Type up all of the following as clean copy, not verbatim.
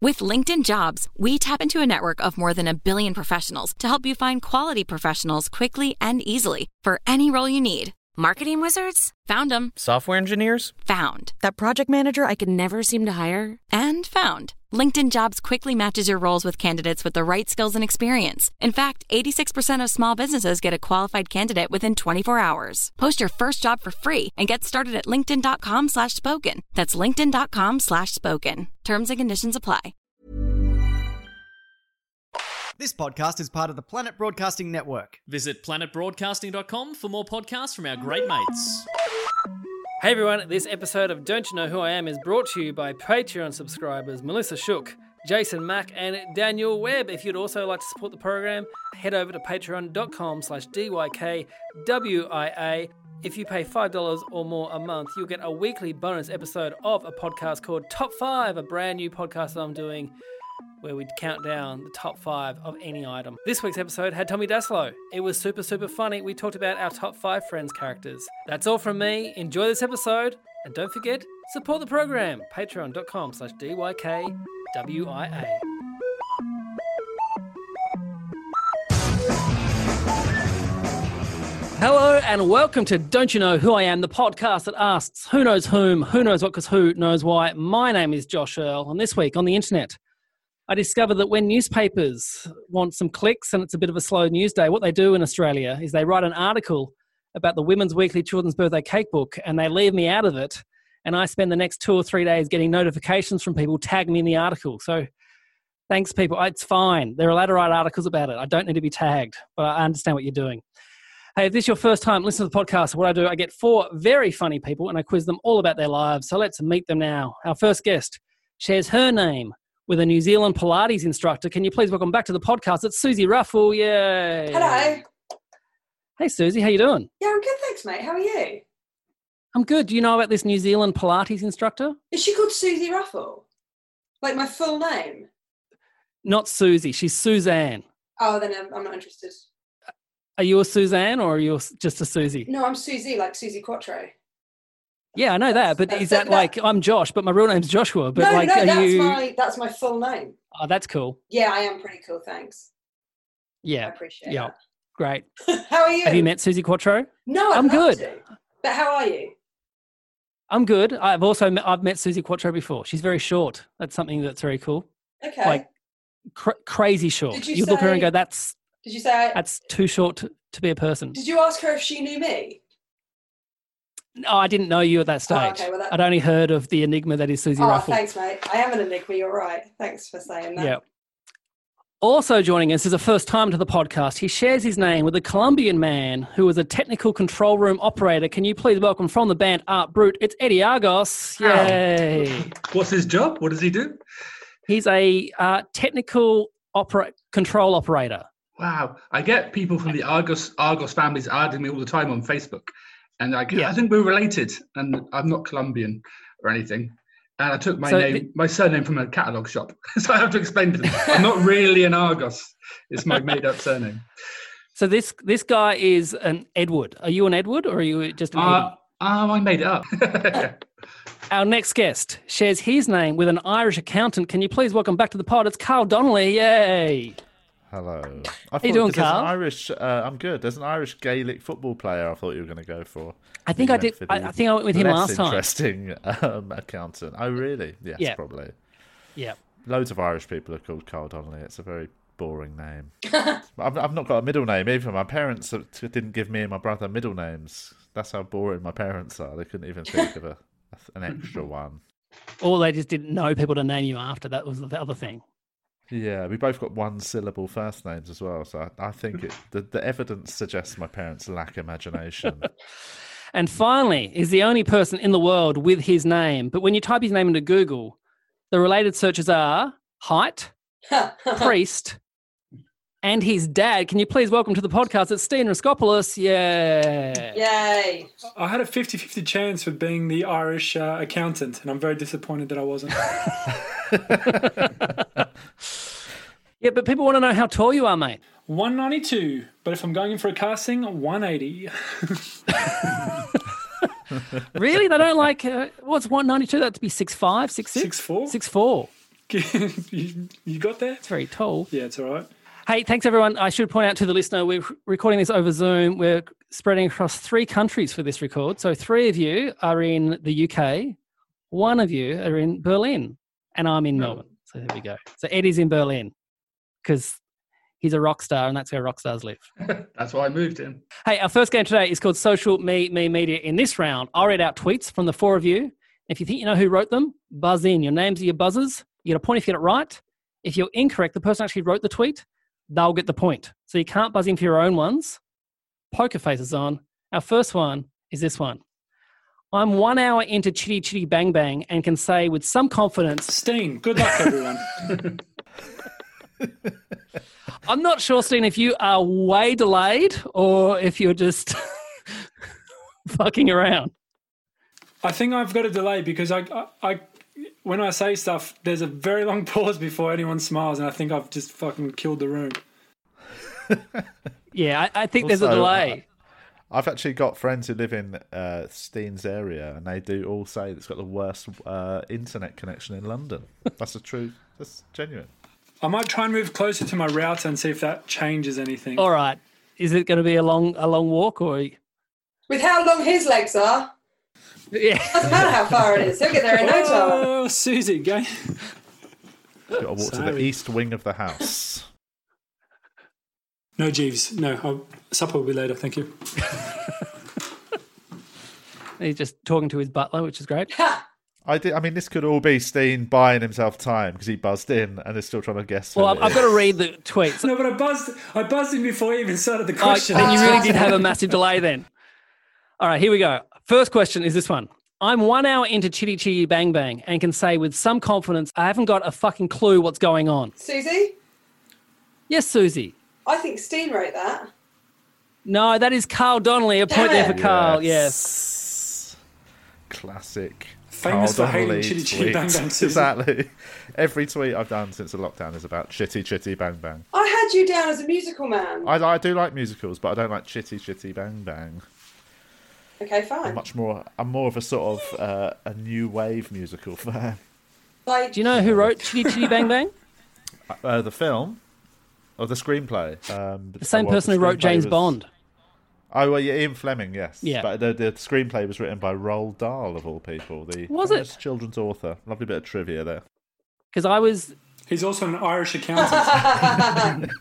With LinkedIn Jobs, we tap into a network of more than 1 billion professionals to help you find quality professionals quickly and easily for any role you need. Marketing wizards? Found them. Software engineers? Found. That project manager I could never seem to hire? And found. LinkedIn Jobs quickly matches your roles with candidates with the right skills and experience. In fact, 86% of small businesses get a qualified candidate within 24 hours. Post your first job for free and get started at linkedin.com/spoken. That's linkedin.com/spoken. Terms and conditions apply. This podcast is part of the Planet Broadcasting Network. Visit planetbroadcasting.com for more podcasts from our great mates. Hey everyone, this episode of Don't You Know Who I Am is brought to you by Patreon subscribers Melissa Shook, Jason Mack and Daniel Webb. If you'd also like to support the program, head over to patreon.com/DYKWIA. If you pay $5 or more a month, you'll get a weekly bonus episode of a podcast called Top 5, a brand new podcast I'm doing where we count down the top 5 of any item. This week's episode had Tommy Daslow. It was super funny. We talked about our top 5 Friends characters. That's all from me. Enjoy this episode. And don't forget, support the program. Patreon.com/DYKWIA. Hello and welcome to Don't You Know Who I Am, the podcast that asks who knows whom, who knows what, because who knows why. My name is Josh Earl, and this week on the internet, I discovered that when newspapers want some clicks and it's a bit of a slow news day, what they do in Australia is they write an article about the Women's Weekly Children's Birthday Cake Book and they leave me out of it, and I spend the next 2 or 3 days getting notifications from people tagging me in the article. So thanks, people. It's fine. They're allowed to write articles about it. I don't need to be tagged, but I understand what you're doing. Hey, if this is your first time listening to the podcast, what I do, I get 4 very funny people and I quiz them all about their lives. So let's meet them now. Our first guest shares her name with a New Zealand Pilates instructor. Can you please welcome back to the podcast? It's Susie Ruffle. Yay. Hello. Hey, Susie. How you doing? Yeah, I'm good, thanks, mate. How are you? I'm good. Do you know about this New Zealand Pilates instructor? Is she called Susie Ruffle? Like my full name? Not Susie. She's Suzanne. Oh, then I'm not interested. Are you a Suzanne or are you just a Susie? No, I'm Susie, like Susie Quattro. Yeah, I know that, but is that like, I'm Josh, but my real name's Joshua, but no, like, that's my full name. Oh, that's cool. Yeah, I am pretty cool, thanks. Yeah. I appreciate that. Great. How are you? Have you met Susie Quattro? No, I'm good. But how are you? I'm good. I've met Susie Quattro before. She's very short. That's something that's very cool. Okay. Like crazy short. Did you look at her and go, that's too short to be a person. Did you ask her if she knew me? No, I didn't know you at that stage. Oh, okay, well I'd only heard of the enigma that is Susie Ruffle. Thanks, mate. I am an enigma. You're right. Thanks for saying that. Yeah. Also joining us is a first time to the podcast. He shares his name with a Colombian man who is a technical control room operator. Can you please welcome from the band Art Brut? It's Eddie Argos. Yay. What's his job? What does he do? He's a technical control operator. Wow. I get people from the Argos families adding me all the time on Facebook. And I think we're related, and I'm not Colombian or anything. And I took my surname from a catalogue shop. So I have to explain to them. I'm not really an Argos. It's my made-up surname. So this guy is an Edward. Are you an Edward or are you just an Eddie? I made it up. Our next guest shares his name with an Irish accountant. Can you please welcome back to the pod? It's Carl Donnelly. Yay. Hello. How you doing, Carl? I'm good. There's an Irish Gaelic football player I thought you were going to go for. I think I did. I think I went with him last time. Interesting accountant. Oh, really? Yes, yeah. Probably. Yeah. Loads of Irish people are called Carl Donnelly. It's a very boring name. I've not got a middle name either. My parents didn't give me and my brother middle names. That's how boring my parents are. They couldn't even think of an extra one. Or they just didn't know people to name you after. That was the other thing. Yeah, we both got 1-syllable first names as well, so I think the evidence suggests my parents lack imagination. And finally, is the only person in the world with his name, but when you type his name into Google, the related searches are height, priest, and his dad. Can you please welcome to the podcast? It's Steen Raskopoulos. Yeah. Yay. I had a 50-50 chance of being the Irish accountant, and I'm very disappointed that I wasn't. Yeah, but people want to know how tall you are, mate. 192, but if I'm going in for a casting, 180. Really? They don't like, what's 192? That'd be 6'5", 6'6"? 6'4". 6'4". You got there? It's very tall. Yeah, it's all right. Hey, thanks everyone. I should point out to the listener, we're recording this over Zoom. We're spreading across 3 countries for this record. So 3 of you are in the UK, 1 of you are in Berlin, and I'm in Melbourne. So there we go. So Eddie's in Berlin because he's a rock star and that's where rock stars live. That's why I moved in. Hey, our first game today is called Social Me Media. In this round, I'll read out tweets from the 4 of you. If you think you know who wrote them, buzz in. Your names are your buzzers. You get a point if you get it right. If you're incorrect, the person actually wrote the tweet, they'll get the point. So you can't buzz in for your own ones. Poker faces on. Our first one is this one. I'm 1 hour into Chitty Chitty Bang Bang and can say with some confidence... Steen, good luck, everyone. I'm not sure, Steen, if you are way delayed or if you're just fucking around. I think I've got a delay because I when I say stuff, there's a very long pause before anyone smiles, and I think I've just fucking killed the room. Yeah, I think there's a Also, delay. I've actually got friends who live in Steen's area, and they do all say it's got the worst internet connection in London. That's that's genuine. I might try and move closer to my router and see if that changes anything. All right. Is it going to be a long walk or? With how long his legs are, Yeah. doesn't matter how far it is. He'll get there in no time. Oh, Susie, go. Got to walk to the Sorry. east wing of the house. No, Jeeves. No, supper will be later. Thank you. He's just talking to his butler, which is great. I mean, this could all be Steen buying himself time because he buzzed in and is still trying to guess. Well, what it I've is. got to read the tweets. No, but I buzzed in before he even started the Oh, question. then you really did have a massive delay then. All right, here we go. First question is this one. I'm 1 hour into Chitty Chitty Bang Bang and can say with some confidence I haven't got a fucking clue what's going on. Susie, Yes, Susie. I think Steen wrote that. No, that is Carl Donnelly. A point there for Carl, Yes. Classic. Famous Carl for hating Donnelly Chitty Chitty tweet. Bang Bang, Susie. Exactly. Every tweet I've done since the lockdown is about Chitty Chitty Bang Bang. I had you down as a musical man. I do like musicals, but I don't like Chitty Chitty Bang Bang. Okay, fine. I'm more of a sort of a new wave musical fan. Like, Do you know who wrote Chitty Chitty Bang Bang? The film or the screenplay? The same person who wrote James Bond. Oh, well, yeah, Ian Fleming, yes. Yeah. But the screenplay was written by Roald Dahl, of all people. The Was it? famous children's author. Lovely bit of trivia there. Because I was He's also an Irish accountant.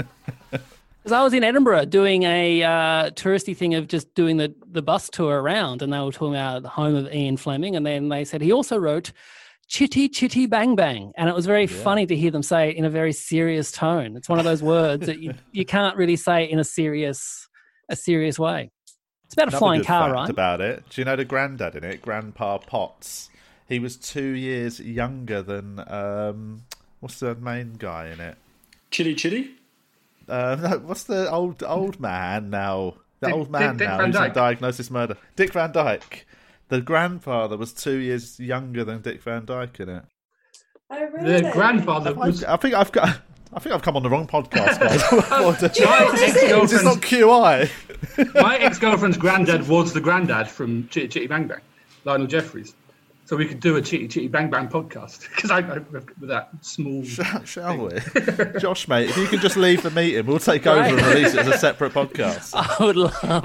in Edinburgh doing a touristy thing of just doing the bus tour around, and they were talking about the home of Ian Fleming, and then they said he also wrote Chitty Chitty Bang Bang, and it was very funny to hear them say it in a very serious tone. It's one of those words that you can't really say in a serious way. It's about a Another flying good car, fact right? about it. Do you know the granddad in it, Grandpa Potts? He was 2 years younger than what's the main guy in it? Chitty Chitty? No, what's the old man now? The old man Dick now Van who's Dyke. diagnosis murder. Dick Van Dyke. The grandfather was 2 years younger than Dick Van Dyke in it. oh, really? The grandfather was... I think I've come on the wrong podcast, guys. My Is this not ex-girlfriend's, QI? my ex-girlfriend's granddad was the granddad from Chitty Chitty Bang Bang, Lionel Jeffries. So we could do a Chitty Chitty Bang Bang podcast because I with that small... Shall we? Josh, mate, if you can just leave the meeting, we'll take over and release it as a separate podcast. I would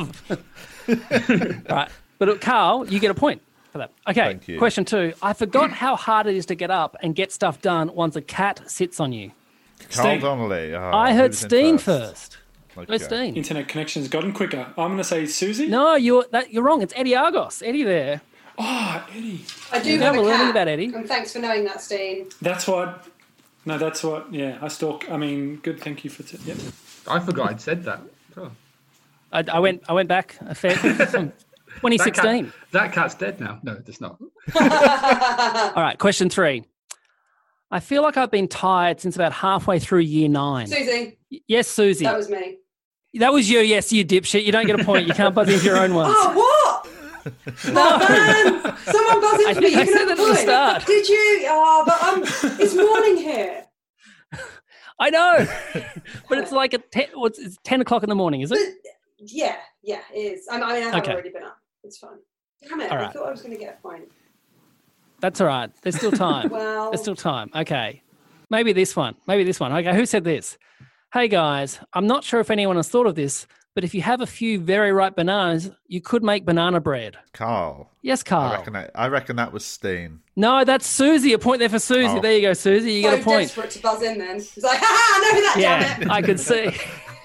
love. Right, but Carl, you get a point for that. Okay. Thank you. Question 2. I forgot how hard it is to get up and get stuff done once a cat sits on you. Carl Steen. Donnelly. Oh, I heard who's in Steen first. Okay. Where's Steen? Internet connection's gotten quicker. I'm going to say Susie. No, you're wrong. It's Eddie Argos. Eddie there. Oh, Eddie. I do Yeah, have we're a learning cat. about Eddie. And thanks for knowing that, Steen. That's what... No, that's what... Yeah, I stalk... I mean, good, thank you for... Yep. I forgot I'd said that. Oh. I went back a fair from 2016. That cat's dead now. No, it's not. All right, question 3. I feel like I've been tired since about halfway through year 9. Susie, Yes, Susie. that was me. That was you. Yes, you dipshit. You don't get a point. You can't buzz into your own ones. Oh, what? No. Man, someone buzzed I into me. think I You can said have that a at the point. start. Did you? Oh, but it's morning here. I know, but it's like it's 10 o'clock in the morning, is But it? yeah, it is. I mean, I have Okay. already been up. It's fine. Come here. All I right. thought I was going to get a point. That's all right. There's still time. Well. There's still time. Okay. Maybe this one. Okay, who said this? Hey, guys, I'm not sure if anyone has thought of this, but if you have a few very ripe bananas, you could make banana bread. Carl. Yes, Carl. I reckon that was Steen. No, that's Susie. A point there for Susie. Oh. There you go, Susie. You got a point. Desperate to buzz in then. He's like, ha! I know that, damn it. I could see.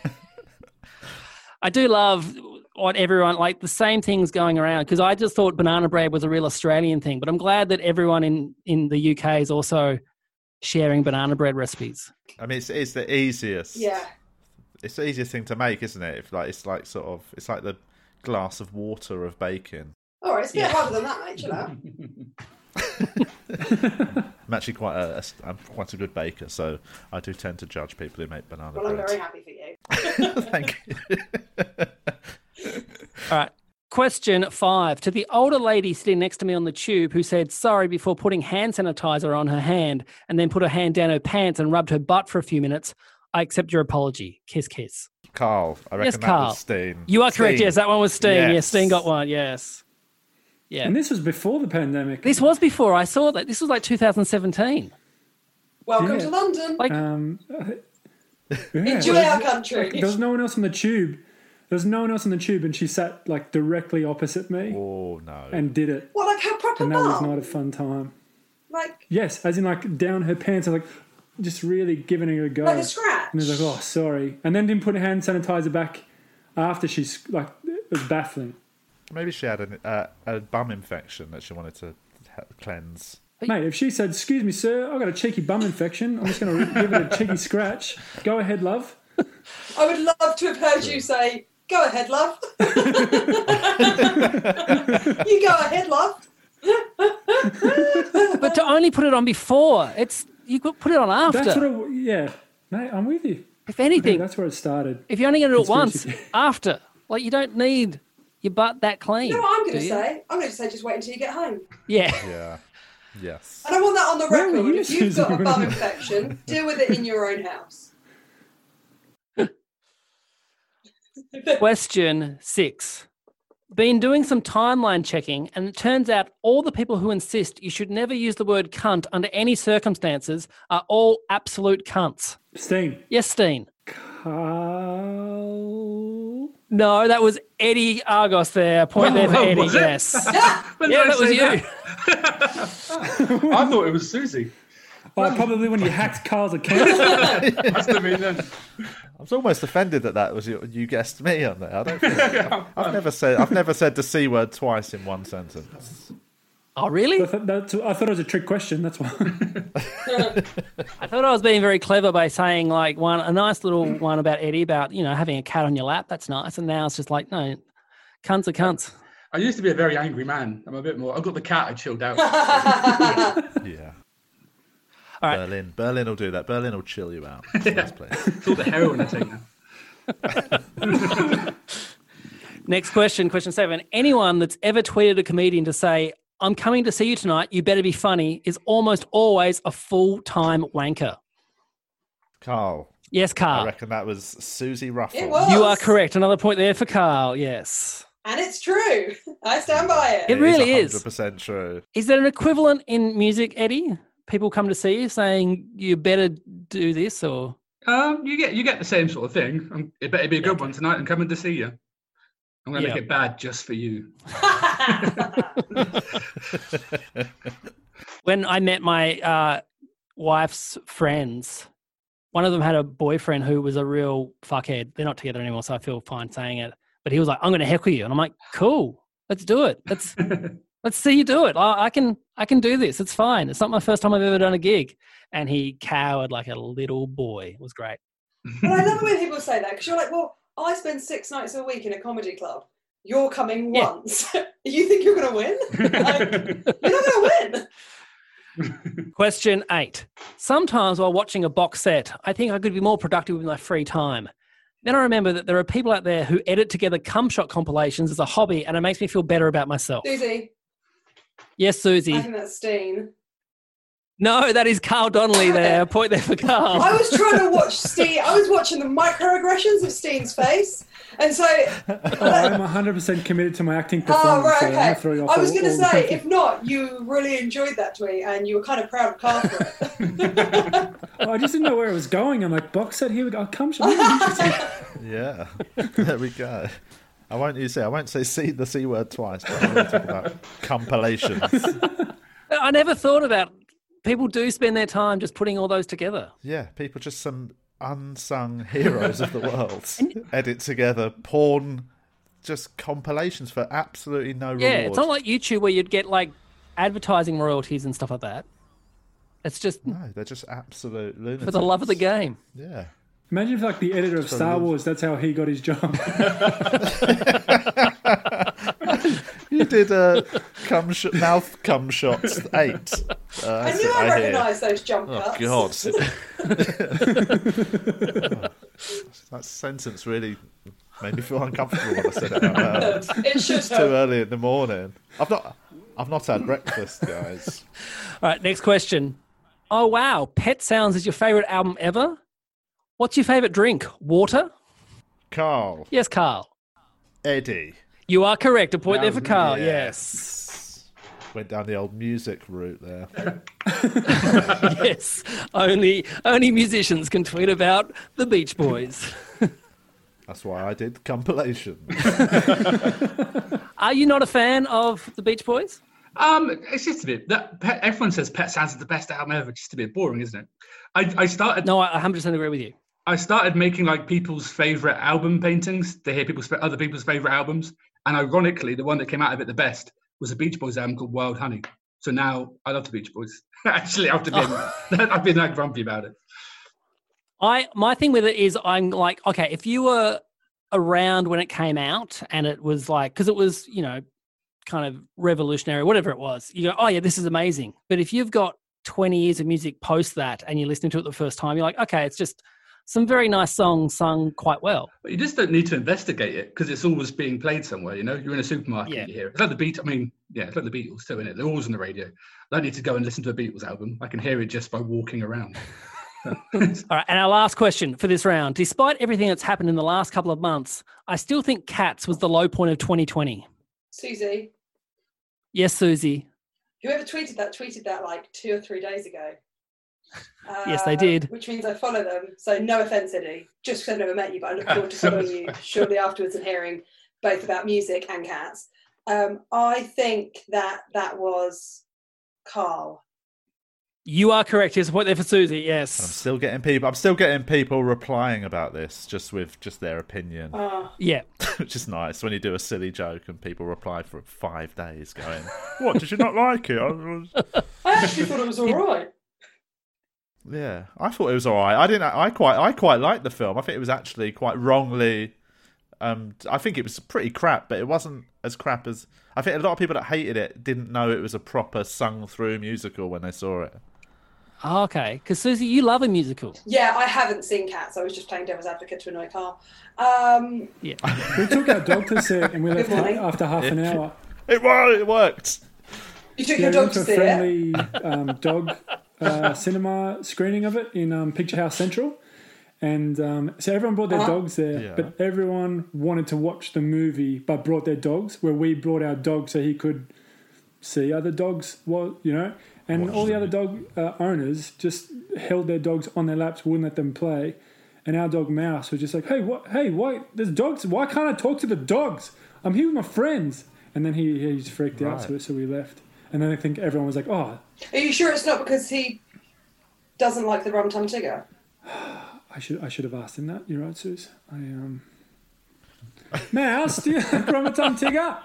I do love what everyone, like the same things going around, because I just thought banana bread was a real Australian thing, but I'm glad that everyone in the UK is also sharing banana bread recipes. I mean, it's the easiest. Yeah. It's the easiest thing to make, isn't it? It's like the glass of water of bacon. All right, it's a bit harder than that, mate. Chill out. I'm actually I'm quite a good baker, so I do tend to judge people who make banana bread. Well, I'm very happy for you. Thank you. All right. Question 5. To the older lady sitting next to me on the tube who said sorry before putting hand sanitizer on her hand and then put her hand down her pants and rubbed her butt for a few minutes, I accept your apology. Kiss, kiss. Carl, I reckon that was Steen. You are correct. Yes, that one was Steen. Yes. Yes, Steen got one. Yes. Yeah. And this was before the pandemic. This was before. I saw that. This was like 2017. Welcome to London. Like, Enjoy our country. There was no one else on the tube. And she sat like directly opposite me. Oh no! And did it. What, like her proper And that was bum? not a fun time. Like, Yes, as in like down her pants. I was like just really giving it a go. like a scratch? And he was like, "Oh, sorry," and then didn't put hand sanitizer back after she's like, it was baffling. Maybe she had a bum infection that she wanted to cleanse. Mate, if she said, "Excuse me, sir, I've got a cheeky bum infection. I'm just going to give it a cheeky scratch." Go ahead, love. I would love to have heard you say, "Go ahead, love." You go ahead, love. but to only put it on before, you could put it on after. That's what yeah. Mate, I'm with you. If anything, Okay, that's where it started. if you're only going to do it once, Conspiracy. after. Like, you don't need your butt that clean. You know what I'm going do to you? say? I'm going to say just wait until you get home. Yeah. Yeah. Yes. And I want that on the Where were record. you, If you've got a Susan? bum infection, deal with it in your own house. Question 6. Been doing some timeline checking, and it turns out all the people who insist you should never use the word cunt under any circumstances are all absolute cunts. Steen. Yes, Steen. Carl. No, that was Eddie Argos there. Point there for Oh, Eddie. was it? Yes. When Yeah, did I that was say you. I thought it was Susie. Oh, probably when you hacked Carl's account. Must have been then. I was almost offended that was you guessed me on there. I don't think I've never said the C word twice in one sentence. Oh, really? I thought it was a trick question. That's why. I thought I was being very clever by saying like a nice little one about Eddie about, having a cat on your lap. That's nice. And now it's just like, no, cunts are cunts. I used to be a very angry man. I'm a bit more. I've got the cat. I chilled out. Yeah. All right. Berlin will do that. Berlin will chill you out. Yes, please. It's all the heroin I take now. Next question, question 7. Anyone that's ever tweeted a comedian to say, "I'm coming to see you tonight, you better be funny," is almost always a full-time wanker. Carl. Yes, I Carl. reckon that was Susie Ruffle. It was. You are correct. Another point there for Carl. Yes. And it's true. I stand by it. It really is. 100% true. Is there an equivalent in music, Eddie? People come to see you saying you better do this, or You get the same sort of thing. It better be a good one tonight. I'm coming to see you. I'm going to make it bad just for you. when I met my wife's friends, one of them had a boyfriend who was a real fuckhead. They're not together anymore, so I feel fine saying it. But he was like, "I'm going to heckle you," and I'm like, "Cool, let's do it. Let's see you do it. I can do this. It's fine. It's not my first time I've ever done a gig." And he cowered like a little boy. It was great. But I love it when people say that, because you're like, well, I spend 6 nights a week in a comedy club. You're coming once. You think you're going to win? Like, you're not going to win. Question 8. Sometimes while watching a box set, I think I could be more productive with my free time. Then I remember that there are people out there who edit together cum shot compilations as a hobby, and it makes me feel better about myself. Susie. Yes, Susie. I think that's Steen. No, that is Carl Donnelly there. Point there for Carl. I was trying to watch Steen. I was watching the microaggressions of Steen's face. And so... I'm 100% committed to my acting performance. Oh, right, okay. So I was going to say, if not, you really enjoyed that tweet and you were kind of proud of Carl for it. I just didn't know where it was going. I'm like, box set, here we go. Come, Yeah, there we go. I won't say the C word twice, but I'm going to talk about compilations. I never thought about... People do spend their time just putting all those together. Yeah, people just some unsung heroes of the world edit together porn, just compilations for absolutely no reward. Yeah, it's not like YouTube where you'd get like advertising royalties and stuff like that. It's just no, they're just absolute lunatics. For the love of the game. Yeah. Imagine if like the editor of Star Wars, that's how he got his job. You did mouth cum shots 8. I knew I recognised those jump cuts. God. That sentence really made me feel uncomfortable when I said it out loud. It's too early in the morning. I've not had breakfast, guys. All right, next question. Oh wow, Pet Sounds is your favourite album ever? What's your favourite drink? Water? Carl. Yes, Carl. Eddie. You are correct. A point there for Carl. Yes. Went down the old music route there. Yes. Only musicians can tweet about the Beach Boys. That's why I did compilation. Are you not a fan of the Beach Boys? It's just a bit. Everyone says Pet Sounds is the best album ever. It's just a bit boring, isn't it? I started. No, I 100% agree with you. I started making like people's favorite album paintings to hear other people's favorite albums, and ironically, the one that came out of it the best was a Beach Boys album called Wild Honey. So now I love the Beach Boys. Actually, I've been that grumpy about it. My thing with it is I'm like, okay, if you were around when it came out and it was like, because it was, you know, kind of revolutionary, whatever it was, you go, oh yeah, this is amazing. But if you've got 20 years of music post that and you're listening to it the first time, you're like, okay, it's just some very nice songs sung quite well. But you just don't need to investigate it because it's always being played somewhere, you know? You're in a supermarket, you hear it. It's like the it's like the Beatles too, isn't it? They're always on the radio. I don't need to go and listen to a Beatles album. I can hear it just by walking around. All right, and our last question for this round. Despite everything that's happened in the last couple of months, I still think Cats was the low point of 2020. Susie. Yes, Susie. Whoever tweeted that like 2 or 3 days ago. Yes, they did. Which means I follow them. So no offence, Eddie. Just because I've never met you, but I look forward to following you shortly afterwards and hearing both about music and cats. I think that was Carl. You are correct. Here's a point there for Susie. Yes. I'm still getting people replying about this just with their opinion. Yeah. Which is nice when you do a silly joke and people reply for 5 days going, "What, did you not like it?" I actually thought it was all right. Yeah, I thought it was all right. I quite liked the film. I think it was actually quite wrongly. I think it was pretty crap, but it wasn't as crap as. I think a lot of people that hated it didn't know it was a proper sung-through musical when they saw it. Oh, okay, because Susie, you love a musical. Yeah, I haven't seen Cats. I was just playing devil's advocate to annoy Carl. Yeah, we took our dog to see it, and we left after half an hour. It worked. You took your dog to see it? We went to a friendly dog cinema screening of it in Picture House Central, and so everyone brought their dogs there, but everyone wanted to watch the movie but brought their dogs, where we brought our dog so he could see other dogs, and all the other dog owners just held their dogs on their laps, wouldn't let them play, and our dog Mouse was just like, why there's dogs, why can't I talk to the dogs, I'm here with my friends, and then he just freaked out, so we left. And then I think everyone was like, oh. Are you sure it's not because he doesn't like the Rum Tum Tigger? I should have asked him that. You're right, Suze. Mouse, do you like Rum Tum Tigger?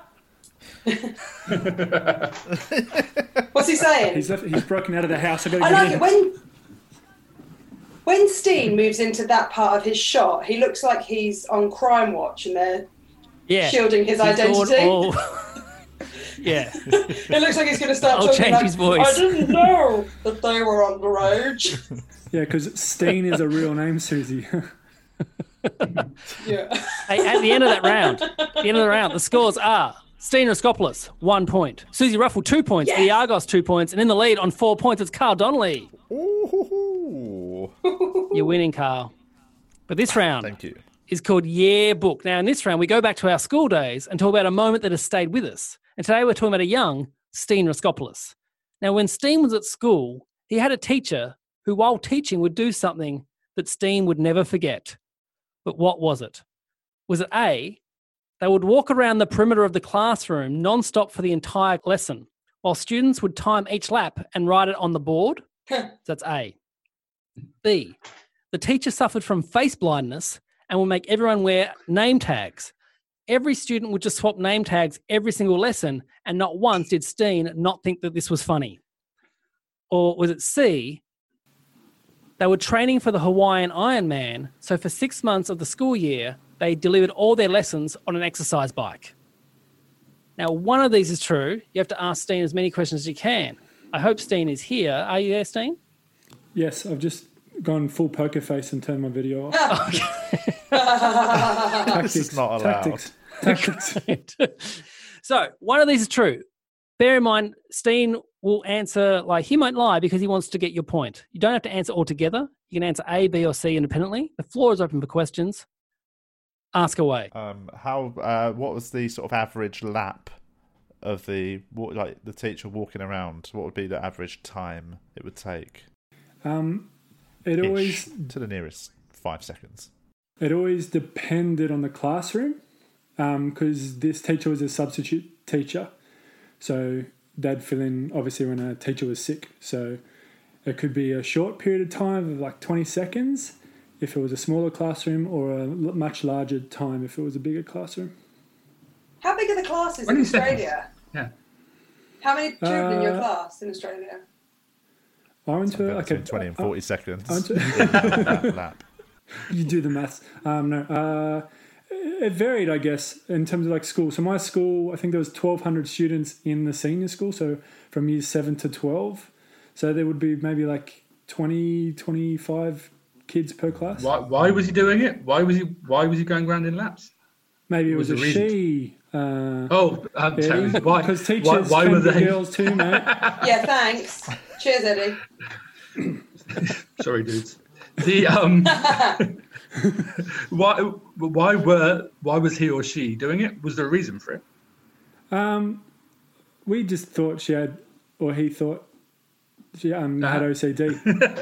What's he saying? He's broken out of the house. I like it. When Steen moves into that part of his shot, he looks like he's on Crime Watch and they're shielding his identity. Yeah. It looks like he's going to start talking change like, his voice. I didn't know that they were on the road. Yeah, because Steen is a real name, Susie. Yeah. Hey, at the end of that round, the scores are Steen Raskopoulos, 1 point. Susie Ruffle, 2 points. Eddie Argos, 2 points. And in the lead on 4 points, it's Carl Donnelly. Ooh. You're winning, Carl. But this round Thank you. is called Yeah Book. Now, in this round, we go back to our school days and talk about a moment that has stayed with us. And today we're talking about a young Steen Raskopoulos. Now, when Steen was at school, he had a teacher who, while teaching, would do something that Steen would never forget. But what was it? Was it A, they would walk around the perimeter of the classroom non-stop for the entire lesson, while students would time each lap and write it on the board? That's A. B, the teacher suffered from face blindness and would make everyone wear name tags. Every student would just swap name tags every single lesson, and not once did Steen not think that this was funny. Or was it C, they were training for the Hawaiian Ironman, so for 6 months of the school year, they delivered all their lessons on an exercise bike. Now, one of these is true. You have to ask Steen as many questions as you can. I hope Steen is here. Are you there, Steen? Yes, I've just gone full poker face and turned my video off. This is not allowed. Tactics. So, one of these is true. Bear in mind, Steen will answer, like, he might lie because he wants to get your point. You don't have to answer all together. You can answer A, B, or C independently. The floor is open for questions. Ask away. What was the sort of average lap of the teacher walking around? What would be the average time it would take? It always to the nearest 5 seconds. It always depended on the classroom, because this teacher was a substitute teacher, so they'd fill in obviously when a teacher was sick. So it could be a short period of time of like 20 seconds if it was a smaller classroom, or a much larger time if it was a bigger classroom. How big are the classes in Australia? Yeah. How many children in your class in Australia? I went to between 20 and 40 seconds. Lap. You do the maths. No. It varied, I guess, in terms of like school. So my school, I think there was 1,200 students in the senior school, so from years 7 to 12. So there would be maybe like 20, 25 kids per class. Why was he doing it? Why was he going around in laps? Maybe it was a she. Why? Because teachers why can were be they girls too, mate. Yeah, thanks. Cheers, Eddie. Sorry, dudes. The why was he or she doing it? Was there a reason for it? We just thought she had, or he thought she had OCD.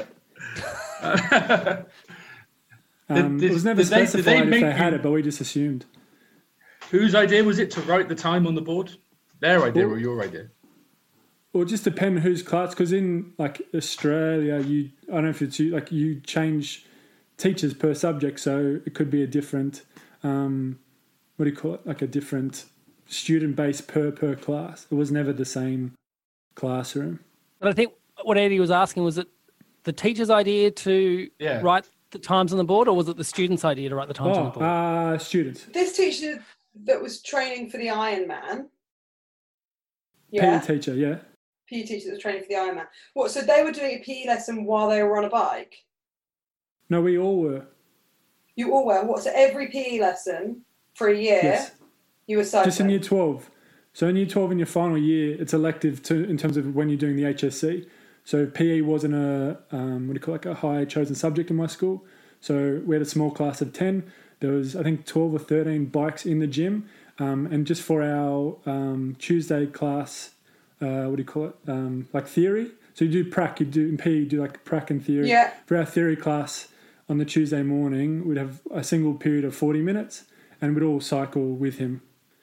It was never specified if they had it, but we just assumed. Whose idea was it to write the time on the board? Their idea or your idea? Well, just depend whose class, because in like Australia, I don't know if it's you change teachers per subject, so it could be a different, like a different student base per class. It was never the same classroom. But I think what Eddie was asking, was it the teacher's idea to write the times on the board, or was it the student's idea to write the times on the board? Students. This teacher that was training for the Ironman. PE teacher, yeah. PE teacher that was training for the Ironman. What? So they were doing a PE lesson while they were on a bike? No, we all were. You all were? What? So every PE lesson for a year, you were cycling? Just in year 12. So in year 12, in your final year, it's elective in terms of when you're doing the HSC. So PE wasn't a high chosen subject in my school. So we had a small class of 10. There was, I think, 12 or 13 bikes in the gym. And just for our Tuesday class, like theory. So you do prac, in PE, you do like prac and theory. Yeah. For our theory class on the Tuesday morning, we'd have a single period of 40 minutes and we'd all cycle with him.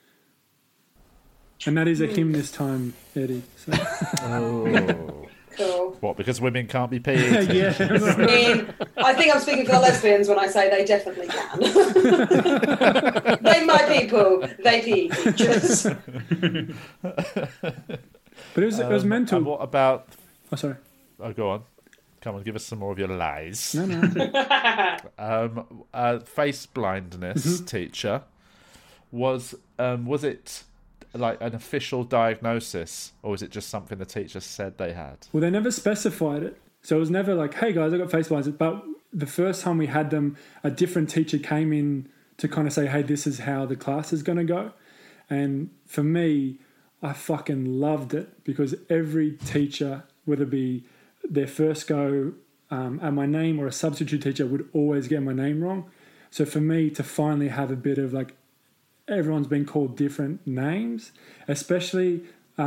And that is a him this time, Eddie. So. Oh. Cool. What, because women can't be PE teachers? Yeah. I think I'm speaking for the lesbians when I say they definitely can. They my people. They PE teachers. But it was mental. And what about... Oh, sorry. Oh, go on. Come on, give us some more of your lies. No. Face blindness teacher. Was it like an official diagnosis, or was it just something the teacher said they had? Well, they never specified it. So it was never like, hey guys, I got face blindness. But the first time we had them, a different teacher came in to kind of say, hey, this is how the class is going to go. And for me, I fucking loved it because every teacher, whether it be their first go at my name or a substitute teacher, would always get my name wrong. So for me to finally have a bit of like, everyone's been called different names, especially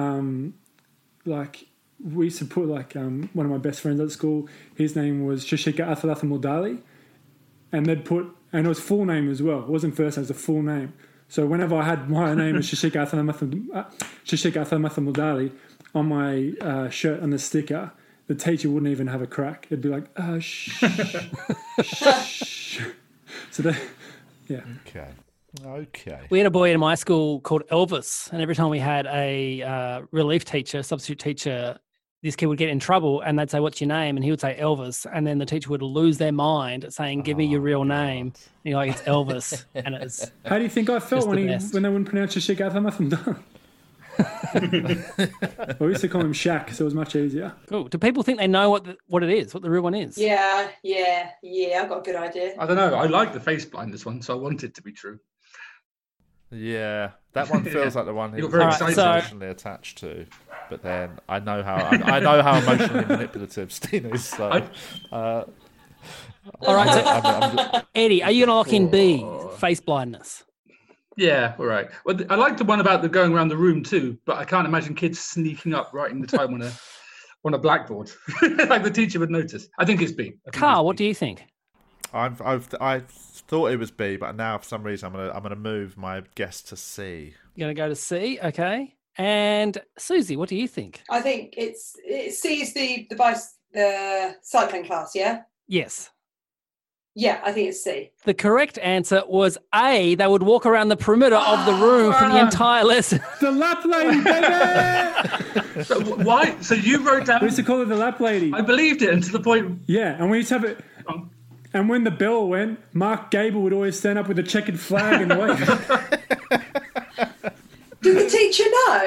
like we used to put like one of my best friends at school, his name was Shashika Athalatha Mudali, and they'd put, and it was full name as well. It wasn't first name, it was a full name. So whenever I had my name as Shashika Athalatha Mudali on my shirt on the sticker, the teacher wouldn't even have a crack. It'd be like, shh, shh. So they, yeah. Okay. We had a boy in my school called Elvis, and every time we had a relief teacher, substitute teacher, this kid would get in trouble, and they'd say, "What's your name?" And he would say Elvis, and then the teacher would lose their mind, saying, "Give me your real name." And you're like, "It's Elvis," and it's. How do you think I felt when they wouldn't pronounce Shashika Athalatha? We used to call him Shaq, so it was much easier. Cool. Do people think they know what it is, what the real one is? Yeah. I've got a good idea. I don't know. I like the face blindness one, so I want it to be true. Yeah, that one feels like the one he was emotionally attached to. But then I know how emotionally manipulative Steen is. So, all right, so Eddie, are you going to lock in B, face blindness? Yeah, all right. Well, I like the one about the going around the room too, but I can't imagine kids sneaking up writing the time on a blackboard, like the teacher would notice. I think it's B. Carl, what do you think? I thought it was B, but now for some reason I'm gonna move my guess to C. You're gonna go to C, okay? And Susie, what do you think? I think it's C is the cycling class. Yeah. Yes. Yeah, I think it's C. The correct answer was A. They would walk around the perimeter of the room for the entire lesson. The lap lady, baby! So why? So you wrote down... We used to call her the lap lady. I believed it, and to the point... Yeah, and we used to have it... And when the bell went, Mark Gable would always stand up with a checkered flag and wave. Did the teacher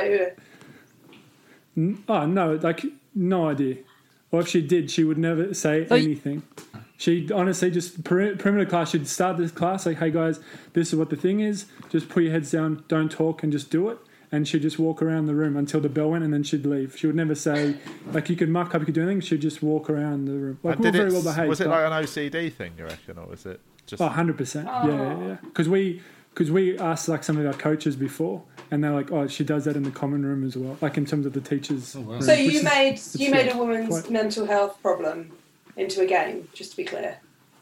know? Oh, no, like, no idea. Or if she did, she would never say anything. She'd honestly just, perimeter class, she'd start this class like, hey guys, this is what the thing is. Just put your heads down, don't talk, and just do it. And she'd just walk around the room until the bell went, and then she'd leave. She would never say, like, you could muck up, you could do anything. She'd just walk around the room. Like, we were very well behaved. Was it like an OCD thing, you reckon, or was it just... Oh, 100%. Yeah. Because we asked, like, some of our coaches before, and they're like, oh, she does that in the common room as well, like in terms of the teachers. Oh, wow. So you made a woman's mental health problem into a game, just to be clear.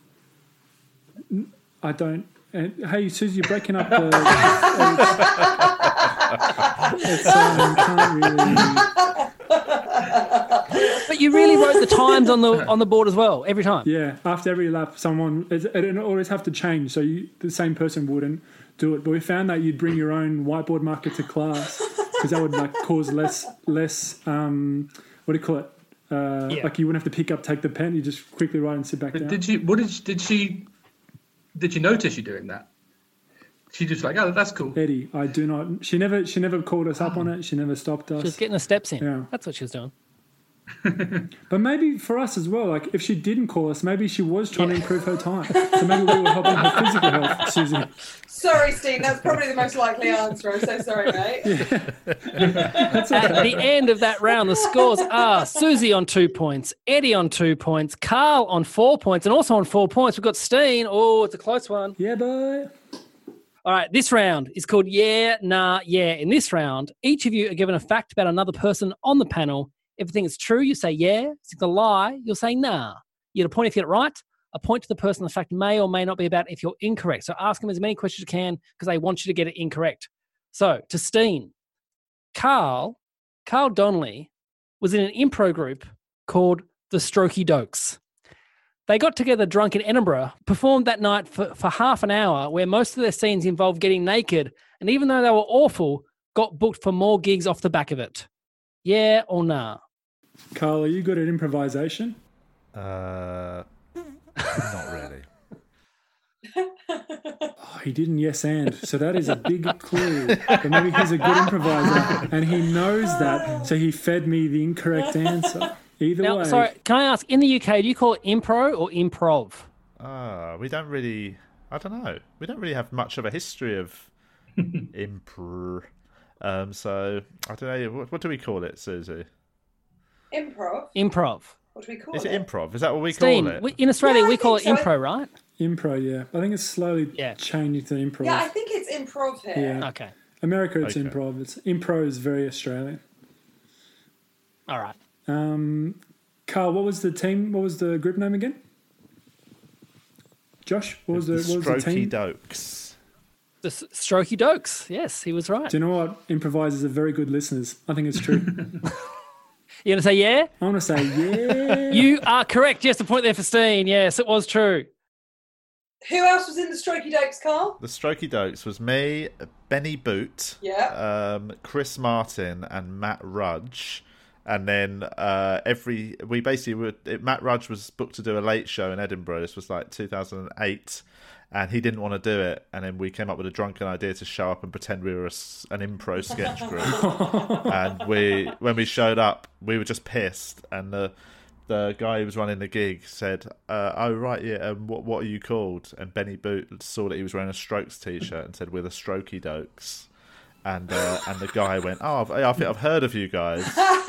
I don't. Hey, Susie, you're breaking up the. Can't really. But you really wrote the times on the board as well every time. Yeah, after every lap, someone it always have to change, so the same person wouldn't do it. But we found that you'd bring your own whiteboard marker to class because that would like cause less. What do you call it? Like you wouldn't have to take the pen. You just quickly write and sit back down. Did you notice you doing that? She just like, oh, that's cool. Eddie, I do not. She never called us up on it. She never stopped us. She was getting the steps in. Yeah. That's what she was doing. But maybe for us as well, like if she didn't call us, maybe she was trying to improve her time. So maybe we were helping her physical health, Susie. Sorry, Steve, that's probably the most likely answer. I'm so sorry, mate. That's okay. At the end of that round, the scores are Susie on 2 points, Eddie on 2 points, Carl on 4 points, and also on 4 points, we've got Steen. Oh, it's a close one. Yeah, boy. All right, this round is called Yeah, Nah, Yeah. In this round, each of you are given a fact about another person on the panel. If you think it's true, you say yeah. If it's a lie, you'll say nah. You get a point if you get it right. A point to the person the fact may or may not be about if you're incorrect. So ask them as many questions as you can because they want you to get it incorrect. So, to Steen, Carl Donnelly was in an improv group called the Strokey Dokes. They got together drunk in Edinburgh, performed that night for half an hour where most of their scenes involved getting naked, and even though they were awful, got booked for more gigs off the back of it. Yeah or nah? Carl, are you good at improvisation? Not really. Oh, he didn't yes and. So that is a big clue. But maybe he's a good improviser and he knows that, so he fed me the incorrect answer. Either way. Sorry, can I ask, in the UK, do you call it impro or improv? We don't really, I don't know. We don't really have much of a history of Improv. So I don't know. What do we call it, Susie? Improv. What do we call it? Is it improv? Is that what we Steen, call it? in Australia, we call it so. impro, right? Impro, yeah. I think it's slowly changing to improv. Yeah, I think it's improv here. Yeah. Okay. America, it's improv. Impro is very Australian. All right. Carl, what was the group name again? Josh, what was the Strokey team? Dokes. The Strokey Dokes. Yes, he was right. Do you know what? Improvisers are very good listeners. I think it's true. You going to say yeah? I want to say yeah. You are correct. Yes, a point there for Steen. Yes, it was true. Who else was in the Strokey Dokes, Carl? The Strokey Dokes was me, Benny Boot, Chris Martin, and Matt Rudge. And then Matt Rudge was booked to do a late show in Edinburgh. This was like 2008, and he didn't want to do it. And then we came up with a drunken idea to show up and pretend we were an improv sketch group. And when we showed up, we were just pissed. And the guy who was running the gig said, "Oh right, yeah. What are you called?" And Benny Boot saw that he was wearing a Strokes t-shirt and said, "We're the Strokey Dokes." And the guy went, "Oh, I think I've heard of you guys."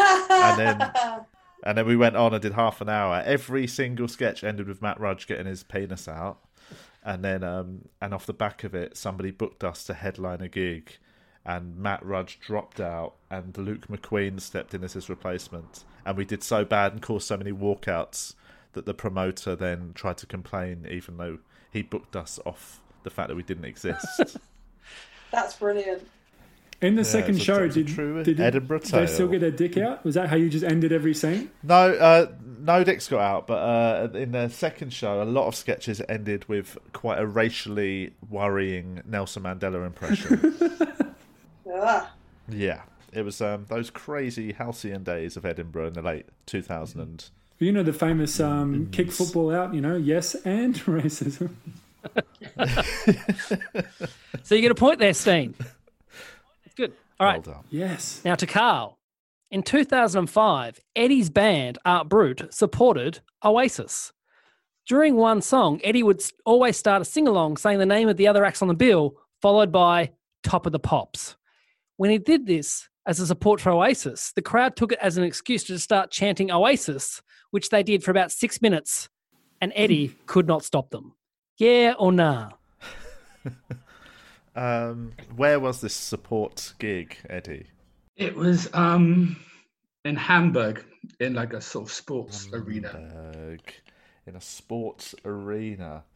And then we went on and did half an hour. Every single sketch ended with Matt Rudge getting his penis out, and then and off the back of it, somebody booked us to headline a gig, and Matt Rudge dropped out, and Luke McQueen stepped in as his replacement, and we did so bad and caused so many walkouts that the promoter then tried to complain, even though he booked us off the fact that we didn't exist. That's brilliant. In the second show, did Edinburgh they still get their dick out? Was that how you just ended every scene? No, no dicks got out. But in the second show, a lot of sketches ended with quite a racially worrying Nelson Mandela impression. Yeah, it was those crazy halcyon days of Edinburgh in the late 2000s. You know the famous kick football out. Yes, and racism. So you get a point there, Steen. Good. All right. Well done. Yes. Now to Carl. In 2005, Eddie's band, Art Brut, supported Oasis. During one song, Eddie would always start a sing-along saying the name of the other acts on the bill, followed by Top of the Pops. When he did this as a support for Oasis, the crowd took it as an excuse to start chanting Oasis, which they did for about 6 minutes, and Eddie could not stop them. Yeah or nah? Where was this support gig, Eddie? It was in Hamburg, in like a sort of sports arena. In a sports arena,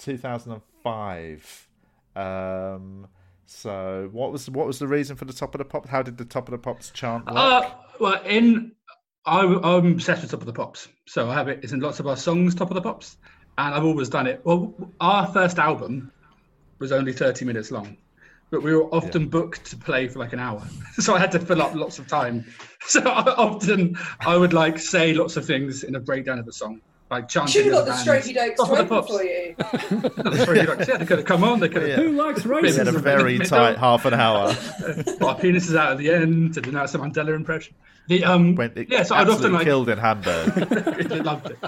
2005. So what was the reason for the Top of the Pops? How did the Top of the Pops chant work? I'm obsessed with Top of the Pops, so I have it. It's in lots of our songs, Top of the Pops, and I've always done it. Well, our first album was only 30 minutes long, but we were often booked to play for like an hour, so I had to fill up lots of time. So I would like say lots of things in a breakdown of the song, like chanting. Should have got the Strokey Dokes to open for you. They could have come on. They could have. Who likes racism? We had a very tight half an hour. Our penises out at the end to denounce a Mandela impression. So I'd often killed in Hamburg. They loved it.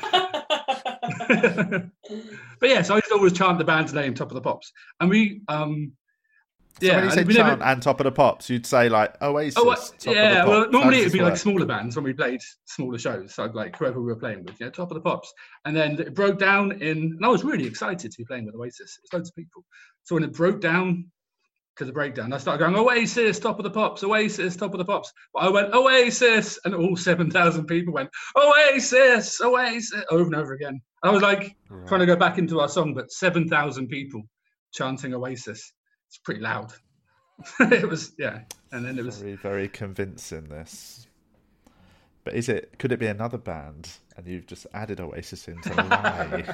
But yeah, so I used to always chant the band's name, Top of the Pops, and we. When you say chant and Top of the Pops, you'd say like Oasis. Well, normally it'd be like smaller bands when we played smaller shows. So I'd like whoever we were playing with, Top of the Pops. And then it broke down and I was really excited to be playing with Oasis. It's loads of people. So when it broke down to the breakdown, I started going, Oasis, Top of the Pops, Oasis, Top of the Pops. But I went, Oasis, and all 7,000 people went, Oasis, Oasis, over and over again. And I was like trying to go back into our song, but 7,000 people chanting Oasis. It's pretty loud. It was, and then it was very, very convincing. This, but could it be another band, and you've just added Oasis into lie?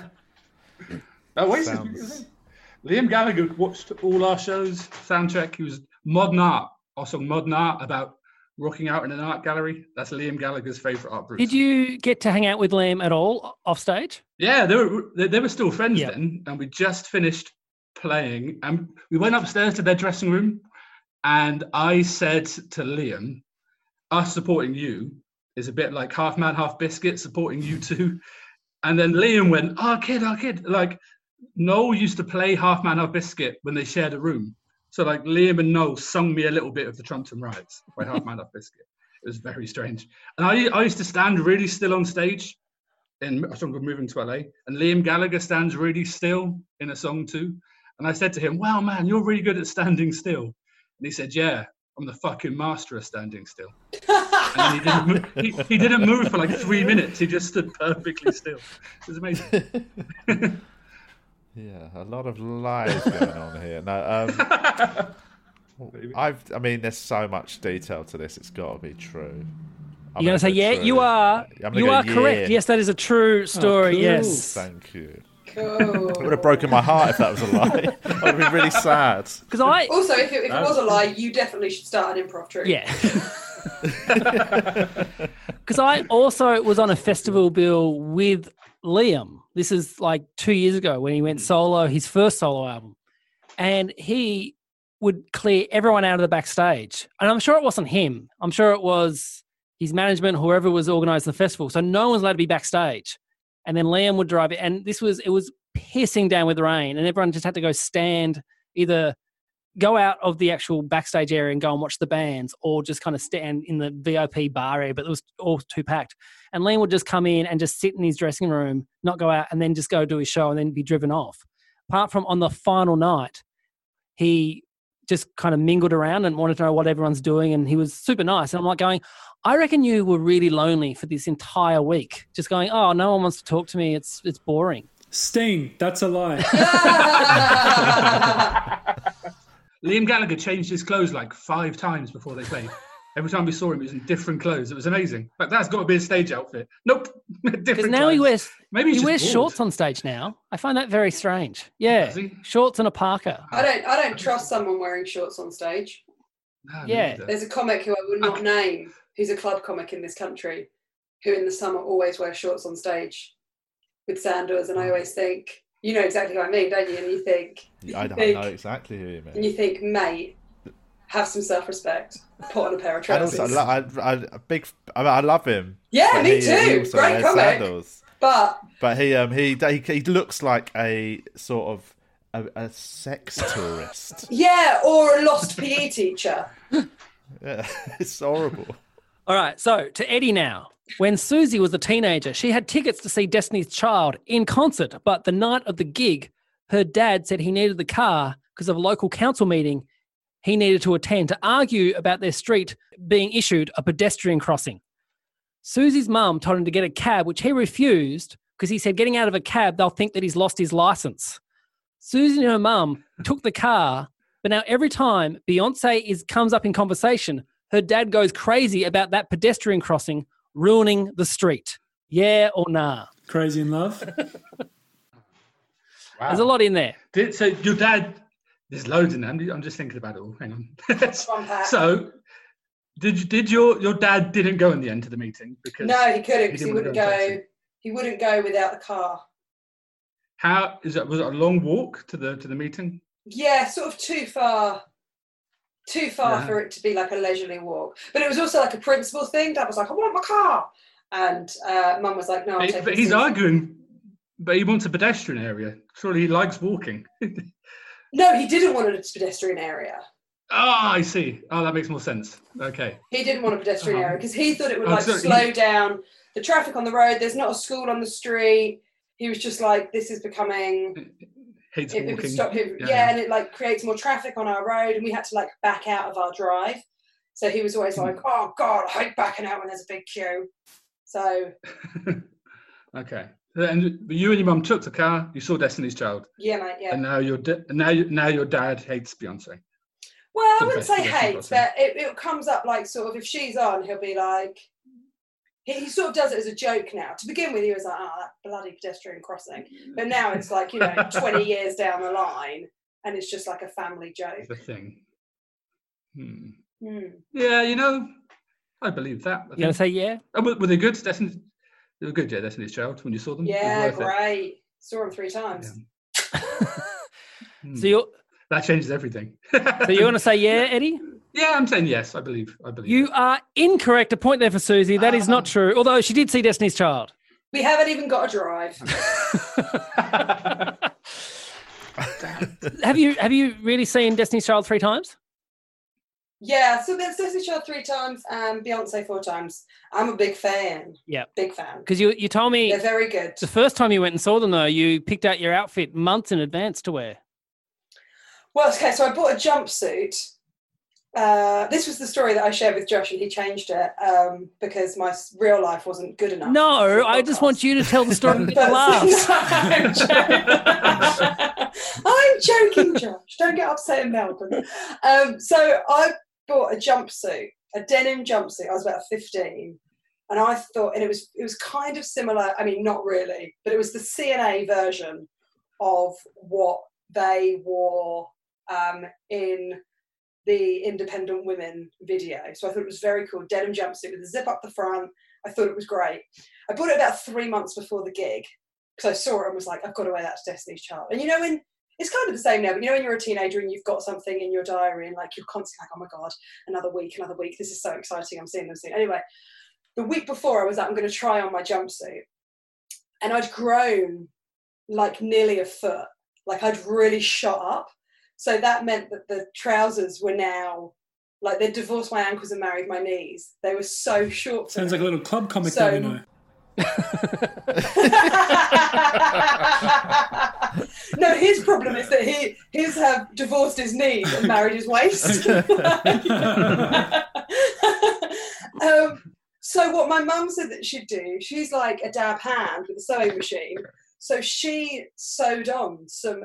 Oasis. Liam Gallagher watched all our shows, soundcheck. He was Modern Art, our song Modern Art about rocking out in an art gallery. That's Liam Gallagher's favourite art group. Did you get to hang out with Liam at all off stage? Yeah, they were still friends then, and we just finished playing, and we went upstairs to their dressing room, and I said to Liam, us supporting you is a bit like Half Man, Half Biscuit supporting you too. And then Liam went, our kid. Like Noel used to play Half Man, Half Biscuit when they shared a room. So like Liam and Noel sung me a little bit of the Trumpton Riots by Half Man Off Biscuit. It was very strange. And I used to stand really still on stage in a song called Moving to LA. And Liam Gallagher stands really still in a song too. And I said to him, wow, man, you're really good at standing still. And he said, yeah, I'm the fucking master of standing still. And he didn't move for like 3 minutes. He just stood perfectly still. It was amazing. Yeah, a lot of lies going on here. No, I mean, there's so much detail to this. It's got to be true. You're going to say, yeah, true. You are correct. Yes, that is a true story. Cool. Yes. Thank you. Cool. It would have broken my heart if that was a lie. I would have been really sad. Also, if it was a lie, you definitely should start an improv troupe. Yeah. Because I also was on a festival bill with Liam. This is like 2 years ago when he went solo, his first solo album. And he would clear everyone out of the backstage. And I'm sure it wasn't him. I'm sure it was his management, whoever was organising the festival. So no one's allowed to be backstage. And then Liam would drive it. And it was pissing down with rain. And everyone just had to go stand, either go out of the actual backstage area and go and watch the bands, or just kind of stand in the VIP bar area, but it was all too packed. And Liam would just come in and just sit in his dressing room, not go out, and then just go do his show and then be driven off. Apart from on the final night, he just kind of mingled around and wanted to know what everyone's doing, and he was super nice. And I'm like going, I reckon you were really lonely for this entire week, just going, oh, no one wants to talk to me. It's boring. Steen, that's a lie. Liam Gallagher changed his clothes like 5 times before they played. Every time we saw him, he was in different clothes. It was amazing. But that's got to be a stage outfit. Nope, different. Because now he wears shorts on stage now. I find that very strange. Yeah, shorts and a parka. I don't trust someone wearing shorts on stage. No, yeah, there's a comic who I would not name, who's a club comic in this country, who in the summer always wears shorts on stage with sandals, and I always think, you know exactly what I mean, don't you? And you think, I know exactly who you mean. And you think, mate, have some self-respect. Put on a pair of trousers. And also, I love him. Yeah, me too. Great comic. Sandals. But he looks like a sort of a sex tourist. Yeah, or a lost PE teacher. Yeah, it's horrible. All right, so to Eddie now. When Susie was a teenager, she had tickets to see Destiny's Child in concert, but the night of the gig, her dad said he needed the car because of a local council meeting he needed to attend to argue about their street being issued a pedestrian crossing. Susie's mum told him to get a cab, which he refused because he said getting out of a cab, they'll think that he's lost his license. Susie and her mum took the car, but now every time Beyonce comes up in conversation, her dad goes crazy about that pedestrian crossing ruining the street. Yeah or nah? Crazy in love? Wow. There's a lot in there. So your dad, there's loads in there. I'm just thinking about it all. Hang on. So did your dad didn't go in the end to the meeting? Because no, he couldn't, because he wouldn't go. He wouldn't go without the car. How is that? Was it a long walk to the meeting? Yeah, sort of too far for it to be like a leisurely walk. But it was also like a principle thing. Dad was like, I want my car. And Mum was like, no, I'll take it. But he's arguing, but he wants a pedestrian area. Surely he likes walking. No, he didn't want a pedestrian area. Oh, I see. Oh, that makes more sense. Okay. He didn't want a pedestrian area because he thought it would slow down the traffic on the road. There's not a school on the street. He was just like, this is becoming... Hates walking. It would stop him. Yeah, and it creates more traffic on our road, and we had to back out of our drive. So he was always like, "Oh God, I hate backing out when there's a big queue." So. Okay, and you and your mum took the car. You saw Destiny's Child. Yeah, mate. Yeah. And now your dad hates Beyonce. Well, I wouldn't say hates, but it comes up sort of if she's on, he'll be like. He sort of does it as a joke now. To begin with, he was like, oh, that bloody pedestrian crossing. But now it's 20 years down the line, and it's just like a family joke. The thing. Yeah, I believe that. You going to say yeah? Oh, were they good? They were good, yeah, Destiny's Child, when you saw them? Yeah, great. Saw them 3 times. Yeah. That changes everything. So you're going to say yeah, Eddie? Yeah, I'm saying yes. I believe. You are incorrect. A point there for Susie. That is not true. Although she did see Destiny's Child. We haven't even got a drive. Have you really seen Destiny's Child 3 times? Yeah, so there's Destiny's Child 3 times and Beyonce 4 times. I'm a big fan. Yeah. Big fan. Because you told me they're very good. The first time you went and saw them, though, you picked out your outfit months in advance to wear. Well, okay, so I bought a jumpsuit. This was the story that I shared with Josh, and he changed it because my real life wasn't good enough. No, I just want you to tell the story with laughs. I'm joking, Josh. Don't get upset in Melbourne. So I bought a jumpsuit, a denim jumpsuit. I was about 15, and I thought, and it was kind of similar. I mean, not really, but it was the CNA version of what they wore in the Independent Women video. So I thought it was very cool. Denim jumpsuit with a zip up the front. I thought it was great. I bought it about 3 months before the gig because I saw it and was like, I've got to wear that to Destiny's Child. And when it's kind of the same now, but when you're a teenager and you've got something in your diary and like you're constantly like, oh my God, another week, this is so exciting. I'm seeing them soon. Anyway, the week before I was like, I'm going to try on my jumpsuit. And I'd grown like nearly a foot. Like I'd really shot up. So that meant that the trousers were now, like they'd divorced my ankles and married my knees. They were so short. Sounds like a little club comic that we know. No, his problem is that his have divorced his knees and married his waist. So what my mum said that she'd do, she's like a dab hand with a sewing machine. So she sewed on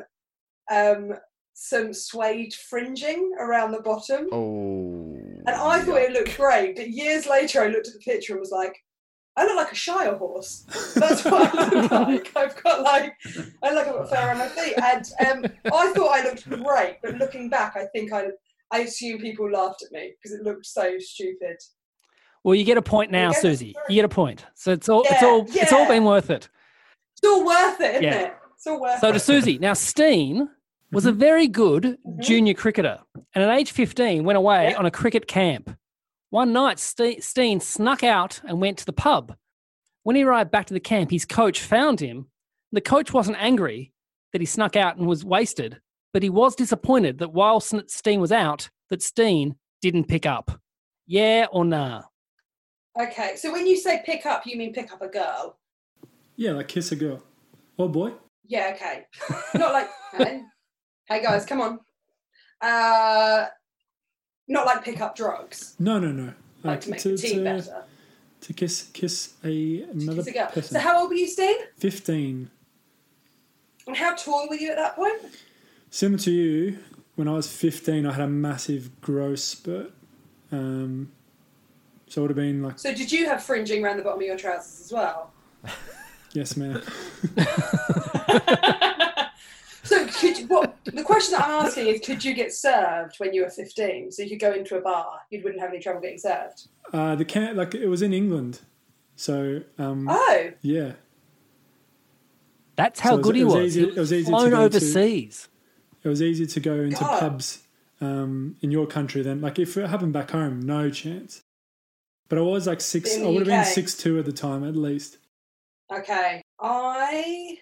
some suede fringing around the bottom. Oh. And I thought it looked great, but years later I looked at the picture and was like, I look like a Shire horse. That's what I look like. I look like I've got fur on my feet. And I thought I looked great, but looking back, I think I assume people laughed at me because it looked so stupid. Well, you get a point now, Susie. You get a point. So it's all been worth it. It's all worth it, isn't it? It's all worth it. So to Susie, now Steen was a very good junior cricketer, and at age 15 went away on a cricket camp. One night, Steen snuck out and went to the pub. When he arrived back to the camp, his coach found him. The coach wasn't angry that he snuck out and was wasted, but he was disappointed that while Steen was out, that Steen didn't pick up. Yeah or nah? Okay, so when you say pick up, you mean pick up a girl? Yeah, like kiss a girl. Or boy. Yeah, okay. Not like, hey guys, come on. Not like pick up drugs. No. Like to make the team better. To kiss another person. So how old were you, Steen? 15. And how tall were you at that point? Similar to you, when I was 15, I had a massive growth spurt. So it would have been like... So did you have fringing around the bottom of your trousers as well? Yes, ma'am. So the question that I'm asking is, could you get served when you were 15? So you could go into a bar, you wouldn't have any trouble getting served? It was in England. So... Yeah. That's how good he was. It was easy flown overseas. It was easy to go into pubs in your country then. Like if it happened back home, no chance. But I was like 6. I would have been 6'2" at the time, at least. Okay, I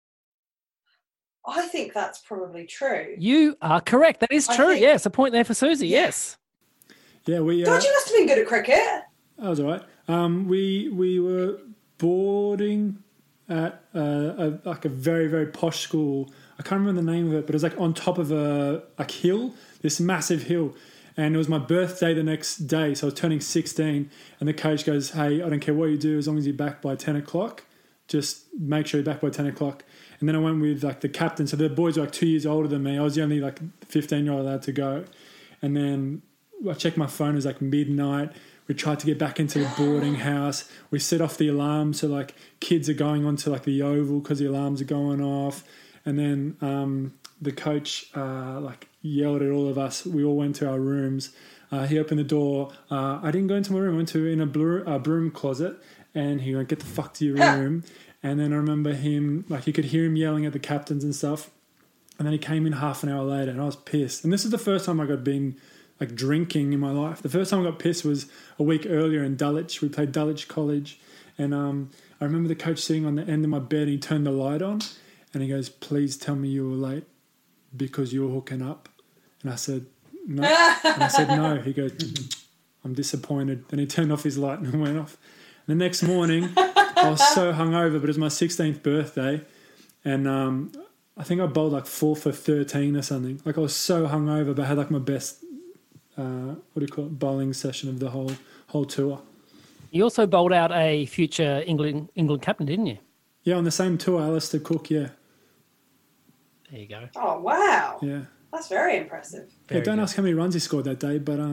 think that's probably true. You are correct. That is true. Yes, a point there for Susie. Yes. Yeah, God, you must have been good at cricket. That was all right. We were boarding at a very, very posh school. I can't remember the name of it, but it was like on top of a hill, this massive hill. And it was my birthday the next day, so I was turning 16. And the coach goes, hey, I don't care what you do, as long as you're back by 10 o'clock. Just make sure you're back by 10 o'clock. And then I went with like the captain. So the boys were like 2 years older than me. I was the only like 15-year-old allowed to go. And then I checked my phone. It was like midnight. We tried to get back into the boarding house. We set off the alarm. So like kids are going onto like the oval because the alarms are going off. And then the coach yelled at all of us. We all went to our rooms. He opened the door. I didn't go into my room. I went in a broom closet. And he went, get the fuck to your room. And then I remember him, like you could hear him yelling at the captains and stuff. And then he came in half an hour later and I was pissed. And this is the first time I got been like drinking in my life. The first time I got pissed was a week earlier in Dulwich. We played Dulwich College. And I remember the coach sitting on the end of my bed and he turned the light on. And he goes, please tell me you were late. because you're hooking up. And I said, no. And I said, no. He goes, I'm disappointed. Then he turned off his light and went off. And the next morning, I was so hungover, but it was my 16th birthday. And I think I bowled like 4 for 13 or something. Like I was so hungover, but I had like my best, bowling session of the whole tour. You also bowled out a future England captain, didn't you? Yeah, on the same tour, Alistair Cook, yeah. There you go. Oh, wow. Yeah. That's very impressive. Don't ask how many runs he scored that day, but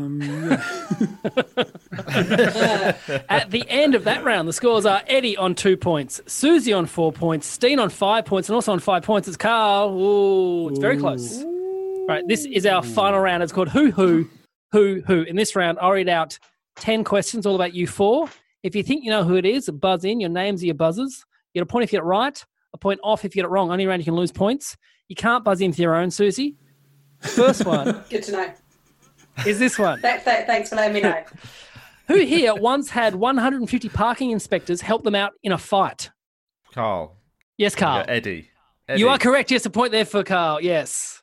yeah. At the end of that round, the scores are Eddie on 2 points, Susie on 4 points, Steen on 5 points, and also on 5 points it's Carl. Ooh, it's very close. Right, this is our final round. It's called Who. In this round, I'll read out 10 questions all about you four. If you think you know who it is, buzz in. Your names are your buzzers. You get a point if you get it right, a point off if you get it wrong. Only round you can lose points. You can't buzz in for your own, Susie. First one. Good to know. Is this one. Thanks for letting me know. Who here once had 150 parking inspectors help them out in a fight? Carl. Yes, Carl. Yeah, Eddie. You are correct. Yes, a point there for Carl. Yes.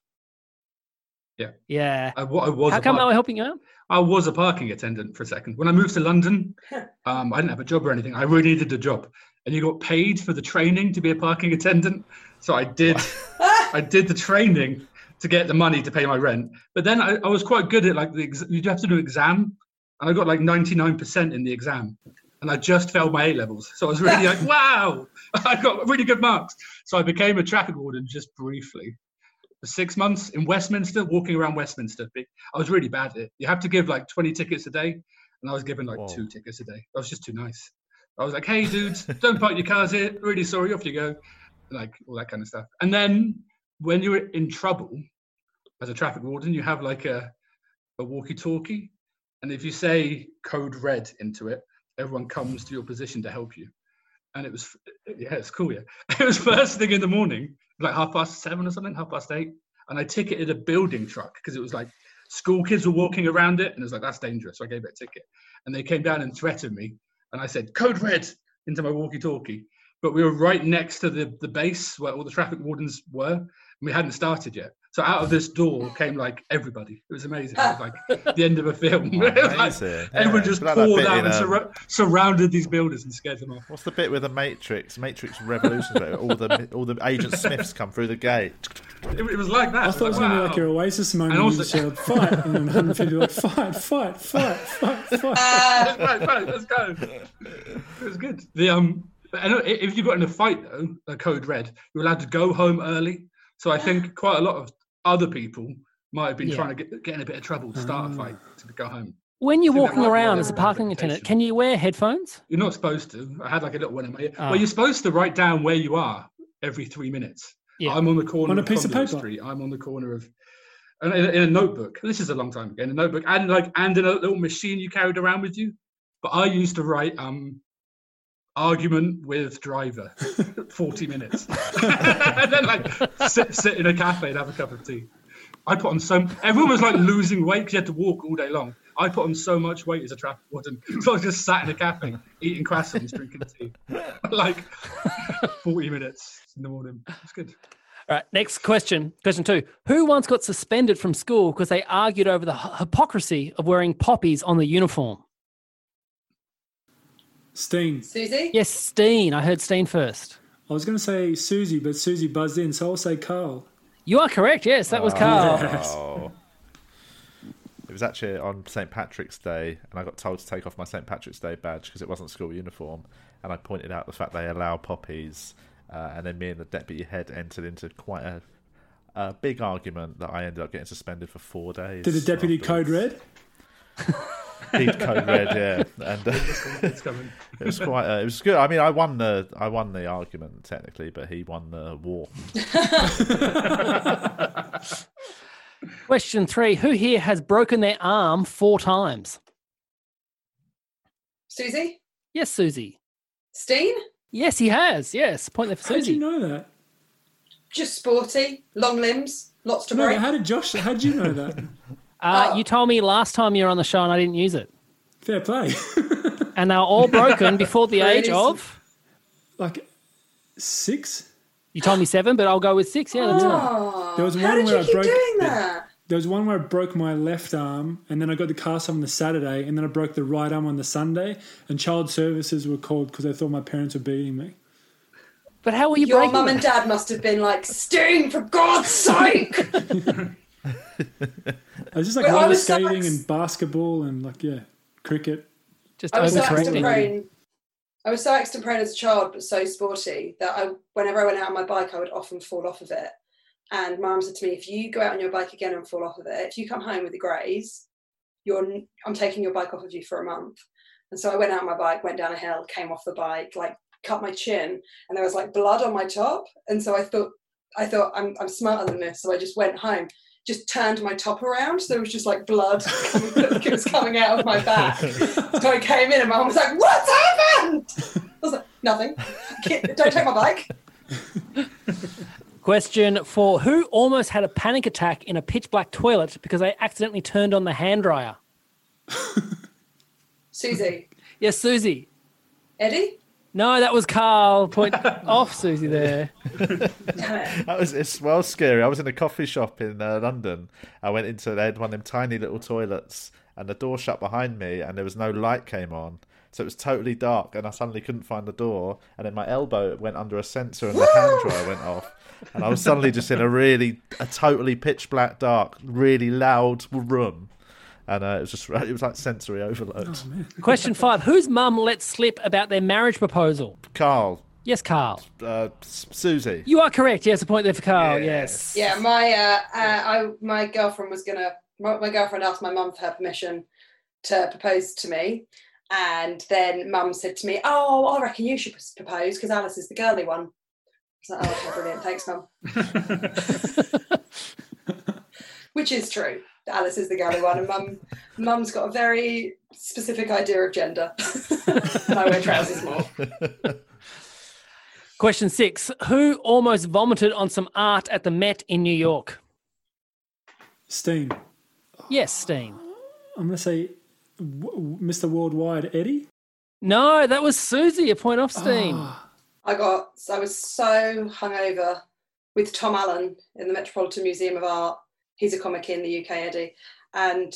Yeah. Yeah. I was. How come they were helping you out? I was a parking attendant for a second. When I moved to London, I didn't have a job or anything. I really needed a job. And you got paid for the training to be a parking attendant. So I did the training to get the money to pay my rent. But then I was quite good at you have to do an exam. And I got like 99% in the exam. And I just failed my A-levels. So I was really like, wow, I got really good marks. So I became a traffic warden just briefly. For 6 months in Westminster, walking around Westminster. I was really bad at it. You have to give like 20 tickets a day. And I was given like 2 tickets a day. I was just too nice. I was like, hey, dudes, don't park your cars here. Really sorry, off you go. Like all that kind of stuff. And then when you're in trouble as a traffic warden, you have like a walkie-talkie. And if you say code red into it, everyone comes to your position to help you. And it was, it's cool, yeah. It was first thing in the morning, like 7:30 or something, 8:30. And I ticketed a building truck because it was like school kids were walking around it. And it was like, that's dangerous. So I gave it a ticket. And they came down and threatened me. And I said, code red into my walkie-talkie. But we were right next to the base where all the traffic wardens were. And we hadn't started yet. So out of this door came like everybody. It was amazing. It was like the end of a film. Everyone just poured out and surrounded these buildings and scared them off. What's the bit with the Matrix Revolution? All the Agent Smiths come through the gate. It was like that. I thought it was going to be like your Oasis moment. And also, you said, fight. And then 150 like, fight. Let's go. It was good. If you got in a fight, though, a code red, you're allowed to go home early. So I think quite a lot of other people might have been trying to get in a bit of trouble to start a fight to go home. When you're walking around as a parking attendant, can you wear headphones? You're not supposed to. I had like a little one in my ear. Well, you're supposed to write down where you are every 3 minutes. Yeah. I'm on the corner on a piece of paper. Street. I'm on the corner of in a notebook. This is a long time ago. In a notebook and in a little machine you carried around with you. But I used to write argument with driver 40 minutes and then sit in a cafe and have a cup of tea. I put on everyone was like losing weight because you had to walk all day long. I put on so much weight as a traffic warden, so I was just sat in a cafe eating croissants, drinking tea, like 40 minutes in the morning. It's good. All right, next question. Question 2. Who once got suspended from school because they argued over the hypocrisy of wearing poppies on the uniform? Steen. Susie? Yes, Steen. I heard Steen first. I was going to say Susie, but Susie buzzed in, so I'll say Carl. You are correct. Yes, that was Carl. Oh. It was actually on St. Patrick's Day, and I got told to take off my St. Patrick's Day badge because it wasn't school uniform. And I pointed out the fact they allow poppies, and then me and the deputy head entered into quite a big argument that I ended up getting suspended for 4 days. Did the deputy code red? He'd code red, yeah, and it was quite. It was good. I mean, I won the argument technically, but he won the war. Question 3: Who here has broken their arm 4 times? Susie? Yes, Susie. Steen? Yes, he has. Yes, point there for Susie. How did you know that? Just sporty, long limbs, lots to break. How did you know that? You told me last time you were on the show and I didn't use it. Fair play. And they were all broken before the age of? Like 6? You told me 7, but I'll go with 6. Yeah, that's right. Oh, There was how one did where you I keep broke- doing that? There was one where I broke my left arm, and then I got the cast on the Saturday, and then I broke the right arm on the Sunday, and child services were called because they thought my parents were beating me. But how were you Your breaking mum it? and dad must have been like, Sting, for God's sake! I was just like Well, I roller was so skating ex- and basketball and cricket. Just I was so overcorrecting. extra prone. I was so extra prone as a child, but so sporty that whenever I went out on my bike, I would often fall off of it. And Mum said to me, if you go out on your bike again and fall off of it, if you come home with a graze, I'm taking your bike off of you for a month. And so I went out on my bike, went down a hill, came off the bike, like cut my chin, and there was like blood on my top. And so I thought I'm smarter than this. So I just went home, just turned my top around. So there was just like blood it was coming out of my back. So I came in and Mum was like, what's happened? I was like, nothing. Don't take my bike. Question 4. Who almost had a panic attack in a pitch black toilet because they accidentally turned on the hand dryer? Susie. Yes, Susie. Eddie? No, that was Carl. Point off Susie there. It's well scary. I was in a coffee shop in London. I went into, they had one of them tiny little toilets, and the door shut behind me, and there was no light came on. So it was totally dark, and I suddenly couldn't find the door, and then my elbow went under a sensor, and the hand dryer went off. And I was suddenly just in a totally pitch black, dark, really loud room. And it was like sensory overload. Oh, Question 5. Whose mum let slip about their marriage proposal? Carl. Yes, Carl. Susie. You are correct. Yes, a point there for Carl. Yes. Yeah, my girlfriend my girlfriend asked my mum for her permission to propose to me. And then Mum said to me, oh, I reckon you should propose because Alice is the girly one. I was like, oh, okay, brilliant. Thanks, Mum. Which is true. Alice is the girly one, and Mum's got a very specific idea of gender. And I wear trousers more. Question 6. Who almost vomited on some art at the Met in New York? Steen. Yes, Steen. I'm going to say Mr. Worldwide, Eddie? No, that was Susie. A point off Steen. Oh. I was so hungover with Tom Allen in the Metropolitan Museum of Art. He's a comic in the UK, Eddie. And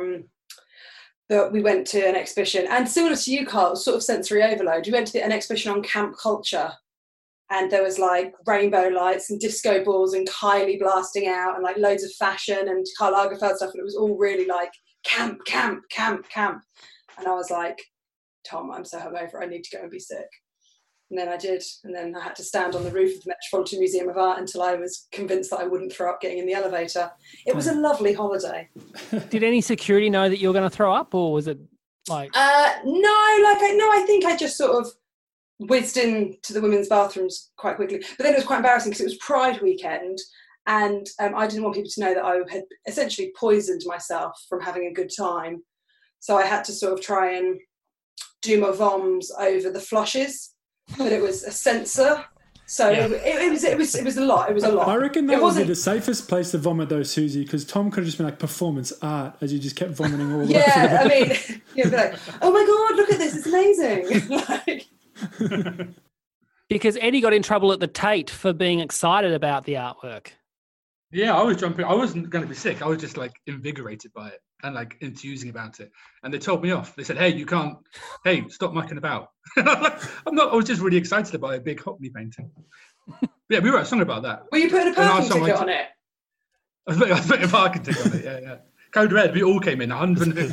we went to an exhibition, and similar to you, Carl, sort of sensory overload. We went to an exhibition on camp culture, and there was like rainbow lights and disco balls and Kylie blasting out and like loads of fashion and Karl Lagerfeld stuff. And it was all really like camp. And I was like, Tom, I'm so hungover, I need to go and be sick. And then I did, and then I had to stand on the roof of the Metropolitan Museum of Art until I was convinced that I wouldn't throw up getting in the elevator. It was a lovely holiday. Did any security know that you were going to throw up, or was it like... I think I just sort of whizzed into the women's bathrooms quite quickly. But then it was quite embarrassing because it was Pride weekend, and I didn't want people to know that I had essentially poisoned myself from having a good time. So I had to sort of try and do my voms over the flushes. But it was a sensor, so yeah. it was a lot. It was a lot. I reckon that would be the safest place to vomit, though, Susie, because Tom could have just been like performance art as you just kept vomiting all the way. Yeah, I mean, you'd be like, oh my God, look at this, it's amazing. Because Eddie got in trouble at the Tate for being excited about the artwork. Yeah, I was jumping. I wasn't going to be sick. I was just like invigorated by it and like enthusing about it. And they told me off. They said, "Hey, you can't. Hey, stop mucking about." I'm not. I was just really excited about a big Hockney painting. Yeah, we wrote a song about that. Were you putting a parking ticket on it? I was putting a parking ticket on it. Yeah. Code Red. We all came in 150.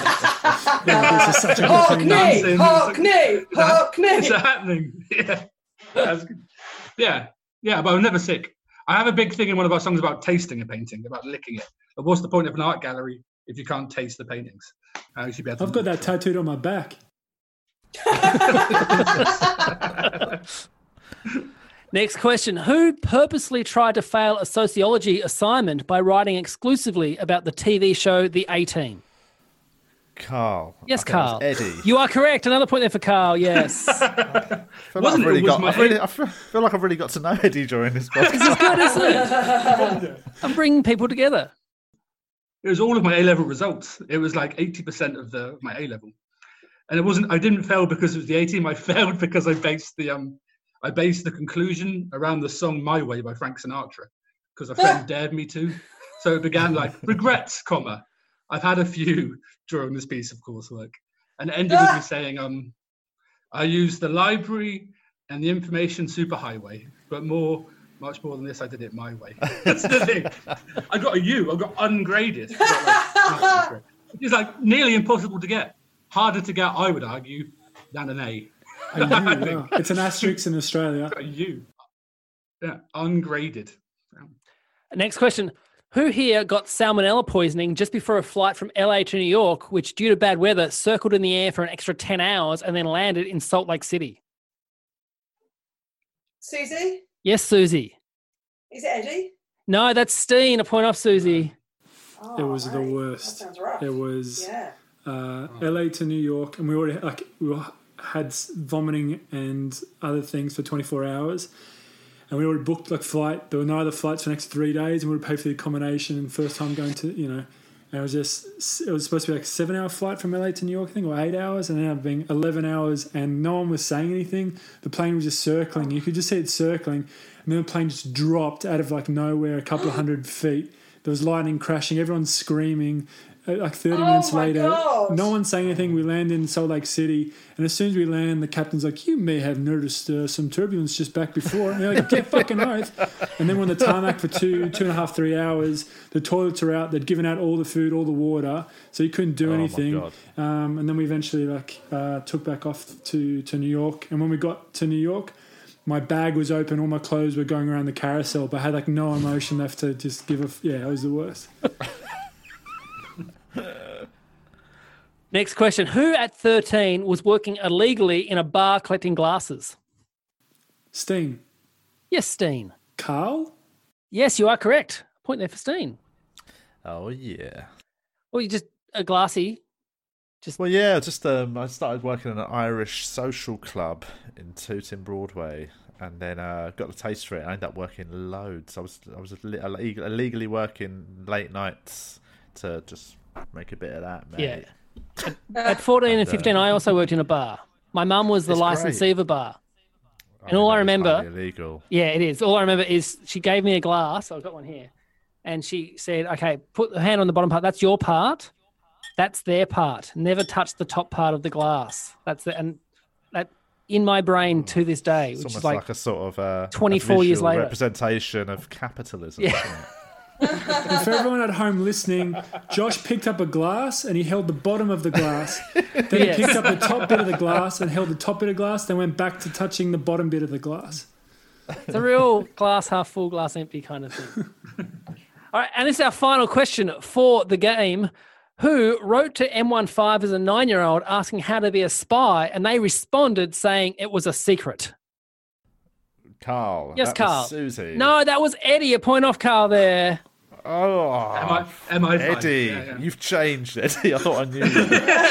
Hockney. It's happening. Yeah. Yeah, but I'm never sick. I have a big thing in one of our songs about tasting a painting, about licking it. But what's the point of an art gallery if you can't taste the paintings? I've got that tattooed on my back. Next question. Who purposely tried to fail a sociology assignment by writing exclusively about the TV show The A-Team? Carl. Yes, Carl. Eddie. You are correct. Another point there for Carl, yes. I feel like I've really got to know Eddie during this podcast. This is good, isn't it? I'm bringing people together. It was all of my A-level results. It was like 80% of my A-level. And it wasn't, I didn't fail because it was the A-Team. I failed because I based the I based the conclusion around the song My Way by Frank Sinatra because a friend dared me to. So it began like, regrets, comma. I've had a few during this piece of coursework. And it ended with me saying, I used the library and the information superhighway, but much more than this, I did it my way. That's the thing. I got a U. I got ungraded. It's like nearly impossible to get. Harder to get, I would argue, than an A. It's an asterisk in Australia. A U. Yeah, ungraded. Next question. Who here got salmonella poisoning just before a flight from LA to New York, which due to bad weather circled in the air for an extra 10 hours and then landed in Salt Lake City? Susie? Yes, Susie. Is it Eddie? No, that's Steen. A point off, Susie. Oh, It was the That worst. sounds rough. It was Yeah. LA to New York, and we already had vomiting and other things for 24 hours. And we already booked flight. There were no other flights for the next 3 days, and we would pay for the accommodation. And first time going to, and it was supposed to be like a 7-hour flight from LA to New York, I think, or 8 hours, and it ended up being 11 hours, and no one was saying anything. The plane was just circling. You could just see it circling, and then the plane just dropped out of nowhere, a couple of 100 feet. There was lightning crashing. Everyone's screaming. 30 minutes later, God. no one's saying anything. We land in Salt Lake City, and as soon as we land, the captain's like, "You may have noticed some turbulence just back before." And they're like, "Get fucking oath!" And then we're on the tarmac for 2.5, 3 hours. The toilets are out. They'd given out all the food, all the water, so you couldn't do anything. My God. And then we eventually took back off to New York. And when we got to New York, my bag was open. All my clothes were going around the carousel, but I had no emotion left to just give a. Yeah, it was the worst. Next question. Who at 13 was working illegally in a bar collecting glasses? Steen. Yes, Steen. Carl? Yes, you are correct. Point there for Steen. Oh, yeah. Well, you just a glassy. Well, yeah, I started working in an Irish social club in Tooting, Broadway, and then got the taste for it. I ended up working loads. I was illegally working late nights to just make a bit of that, mate. Yeah. At 14 and 15, I also worked in a bar. My mum was the licensee of a bar. And all I remember... illegal. Yeah, it is. All I remember is she gave me a glass. I've got one here. And she said, okay, put the hand on the bottom part. That's your part. That's their part. Never touch the top part of the glass. And that in my brain to this day, which It's is almost like a sort of 24 years later. representation of capitalism. Yeah. Isn't it? And for everyone at home listening, Josh picked up a glass and he held the bottom of the glass. Then he picked up the top bit of the glass and held the top bit of glass, then went back to touching the bottom bit of the glass. It's a real glass half full, glass empty kind of thing. All right, and this is our final question for the game. Who wrote to M15 as a 9-year-old asking how to be a spy, and they responded saying it was a secret? Carl. Yes, that Carl. Was Susie. No, that was Eddie. A point off Carl there. Oh, Am I Eddie, yeah. you've changed, Eddie. I thought I knew you.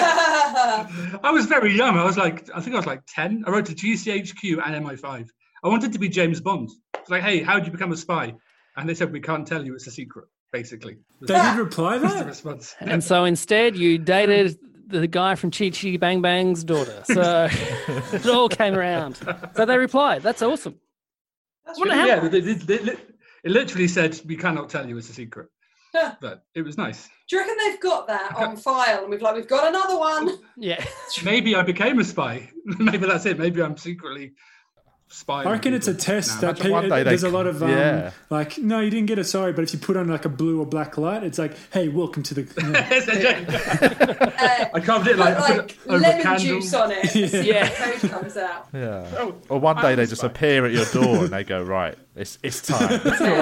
I was very young. I think I was like 10. I wrote to GCHQ and MI5. I wanted to be James Bond. It's like, hey, how did you become a spy? And they said, we can't tell you. It's a secret, basically. They did reply That's the that? response. And so instead, you dated the guy from Chi Chi Bang Bang's daughter. So it all came around. So they replied. That's awesome. That's What really happened? It literally said, we cannot tell you. It's a secret. But it was nice. Do you reckon they've got that on file and we've got another one? Yeah. Maybe I became a spy. Maybe that's it. Maybe I'm secretly spying. I reckon it's a test that Imagine one day there's they- a lot of yeah. no, you didn't get a sorry, but if you put on a blue or black light, it's like, hey, welcome to the. It's a joke. I carved it I put it over a lemon candle. juice on it. Yeah. The code comes out. Yeah. Or one day they just appear at your door and they go, right, it's time.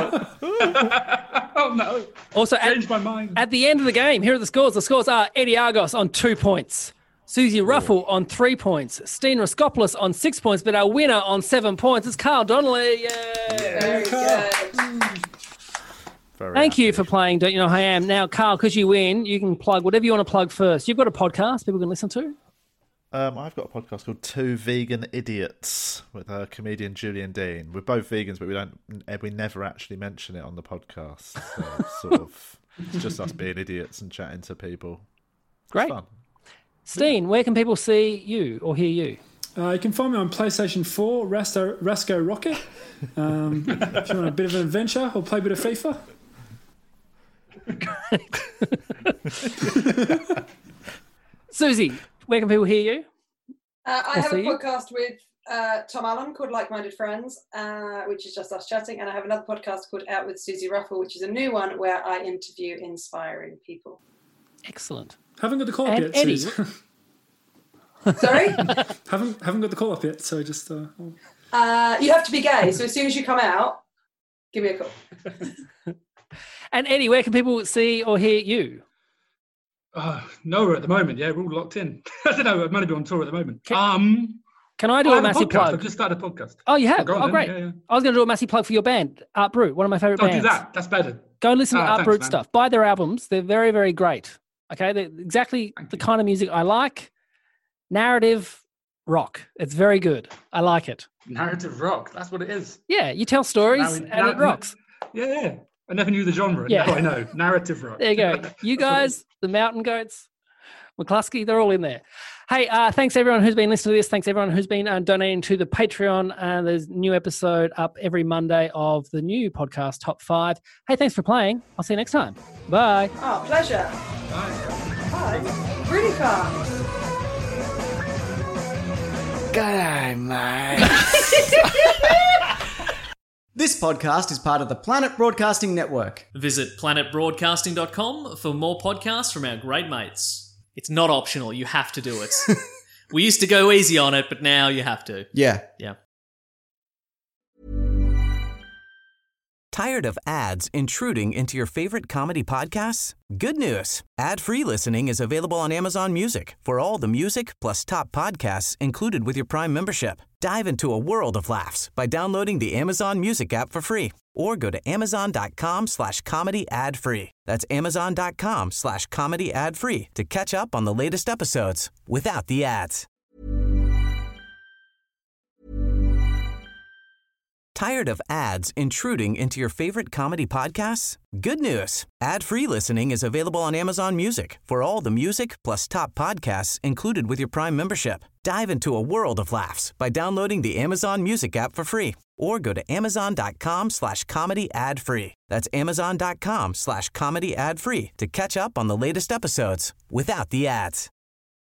Oh no! Also, Changed my mind. at the end of the game, here are the scores. The scores are Eddie Argos on 2 points, Susie Ruffle on 3 points, Steen Raskopoulos on 6 points, but our winner on 7 points is Carl Donnelly. Yay! Very good. Very Thank you happy. for playing Don't You Know Who I Am. Now, Carl, because you win, you can plug whatever you want to plug first. You've got a podcast people can listen to. I've got a podcast called Two Vegan Idiots with comedian Julian Dean. We're both vegans, but we never actually mention it on the podcast. So it's sort of, it's just us being idiots and chatting to people. It's Great. fun. Steen, where can people see you or hear you? You can find me on PlayStation 4, Rasco Rocket. If you want a bit of an adventure or play a bit of FIFA. Susie, where can people hear you? I have a podcast with Tom Allen called Like Minded Friends, which is just us chatting. And I have another podcast called Out with Susie Ruffle, which is a new one where I interview inspiring people. Excellent. Haven't got the call up yet, Eddie. Susie. Sorry? haven't got the call up yet, so just... you have to be gay, so as soon as you come out, give me a call. And Eddie, where can people see or hear you? Nowhere at the moment. Yeah, we're all locked in. I don't know. I'm only on tour at the moment. Can I do a massive plug? I've just started a podcast. Oh, you have? Oh, great. Yeah. I was going to do a massive plug for your band, Art Brut, one of my favourite bands. Don't do that. That's better. Go listen to Art Brut man. stuff. Buy their albums. They're very, very great. Okay, they're exactly the kind of music I like. Narrative rock. It's very good. I like it. Narrative rock. That's what it is. Yeah, you tell stories and it rocks. Yeah. I never knew the genre. Yeah. Now I know. Narrative rock. There you go. You guys, the Mountain Goats, McCluskey, they're all in there. Hey, thanks everyone who's been listening to this. Thanks everyone who's been donating to the Patreon. There's a new episode up every Monday of the new podcast, Top 5. Hey, thanks for playing. I'll see you next time. Bye. Oh, pleasure. Bye. Really fun. G'day, mate. This podcast is part of the Planet Broadcasting Network. Visit planetbroadcasting.com for more podcasts from our great mates. It's not optional. You have to do it. We used to go easy on it, but now you have to. Yeah. Tired of ads intruding into your favorite comedy podcasts? Good news. Ad-free listening is available on Amazon Music for all the music plus top podcasts included with your Prime membership. Dive into a world of laughs by downloading the Amazon Music app for free or go to amazon.com/comedy ad-free. That's amazon.com/comedy ad-free to catch up on the latest episodes without the ads. Tired of ads intruding into your favorite comedy podcasts? Good news. Ad-free listening is available on Amazon Music for all the music plus top podcasts included with your Prime membership. Dive into a world of laughs by downloading the Amazon Music app for free or go to amazon.com/comedy ad-free. That's amazon.com/comedy ad-free to catch up on the latest episodes without the ads.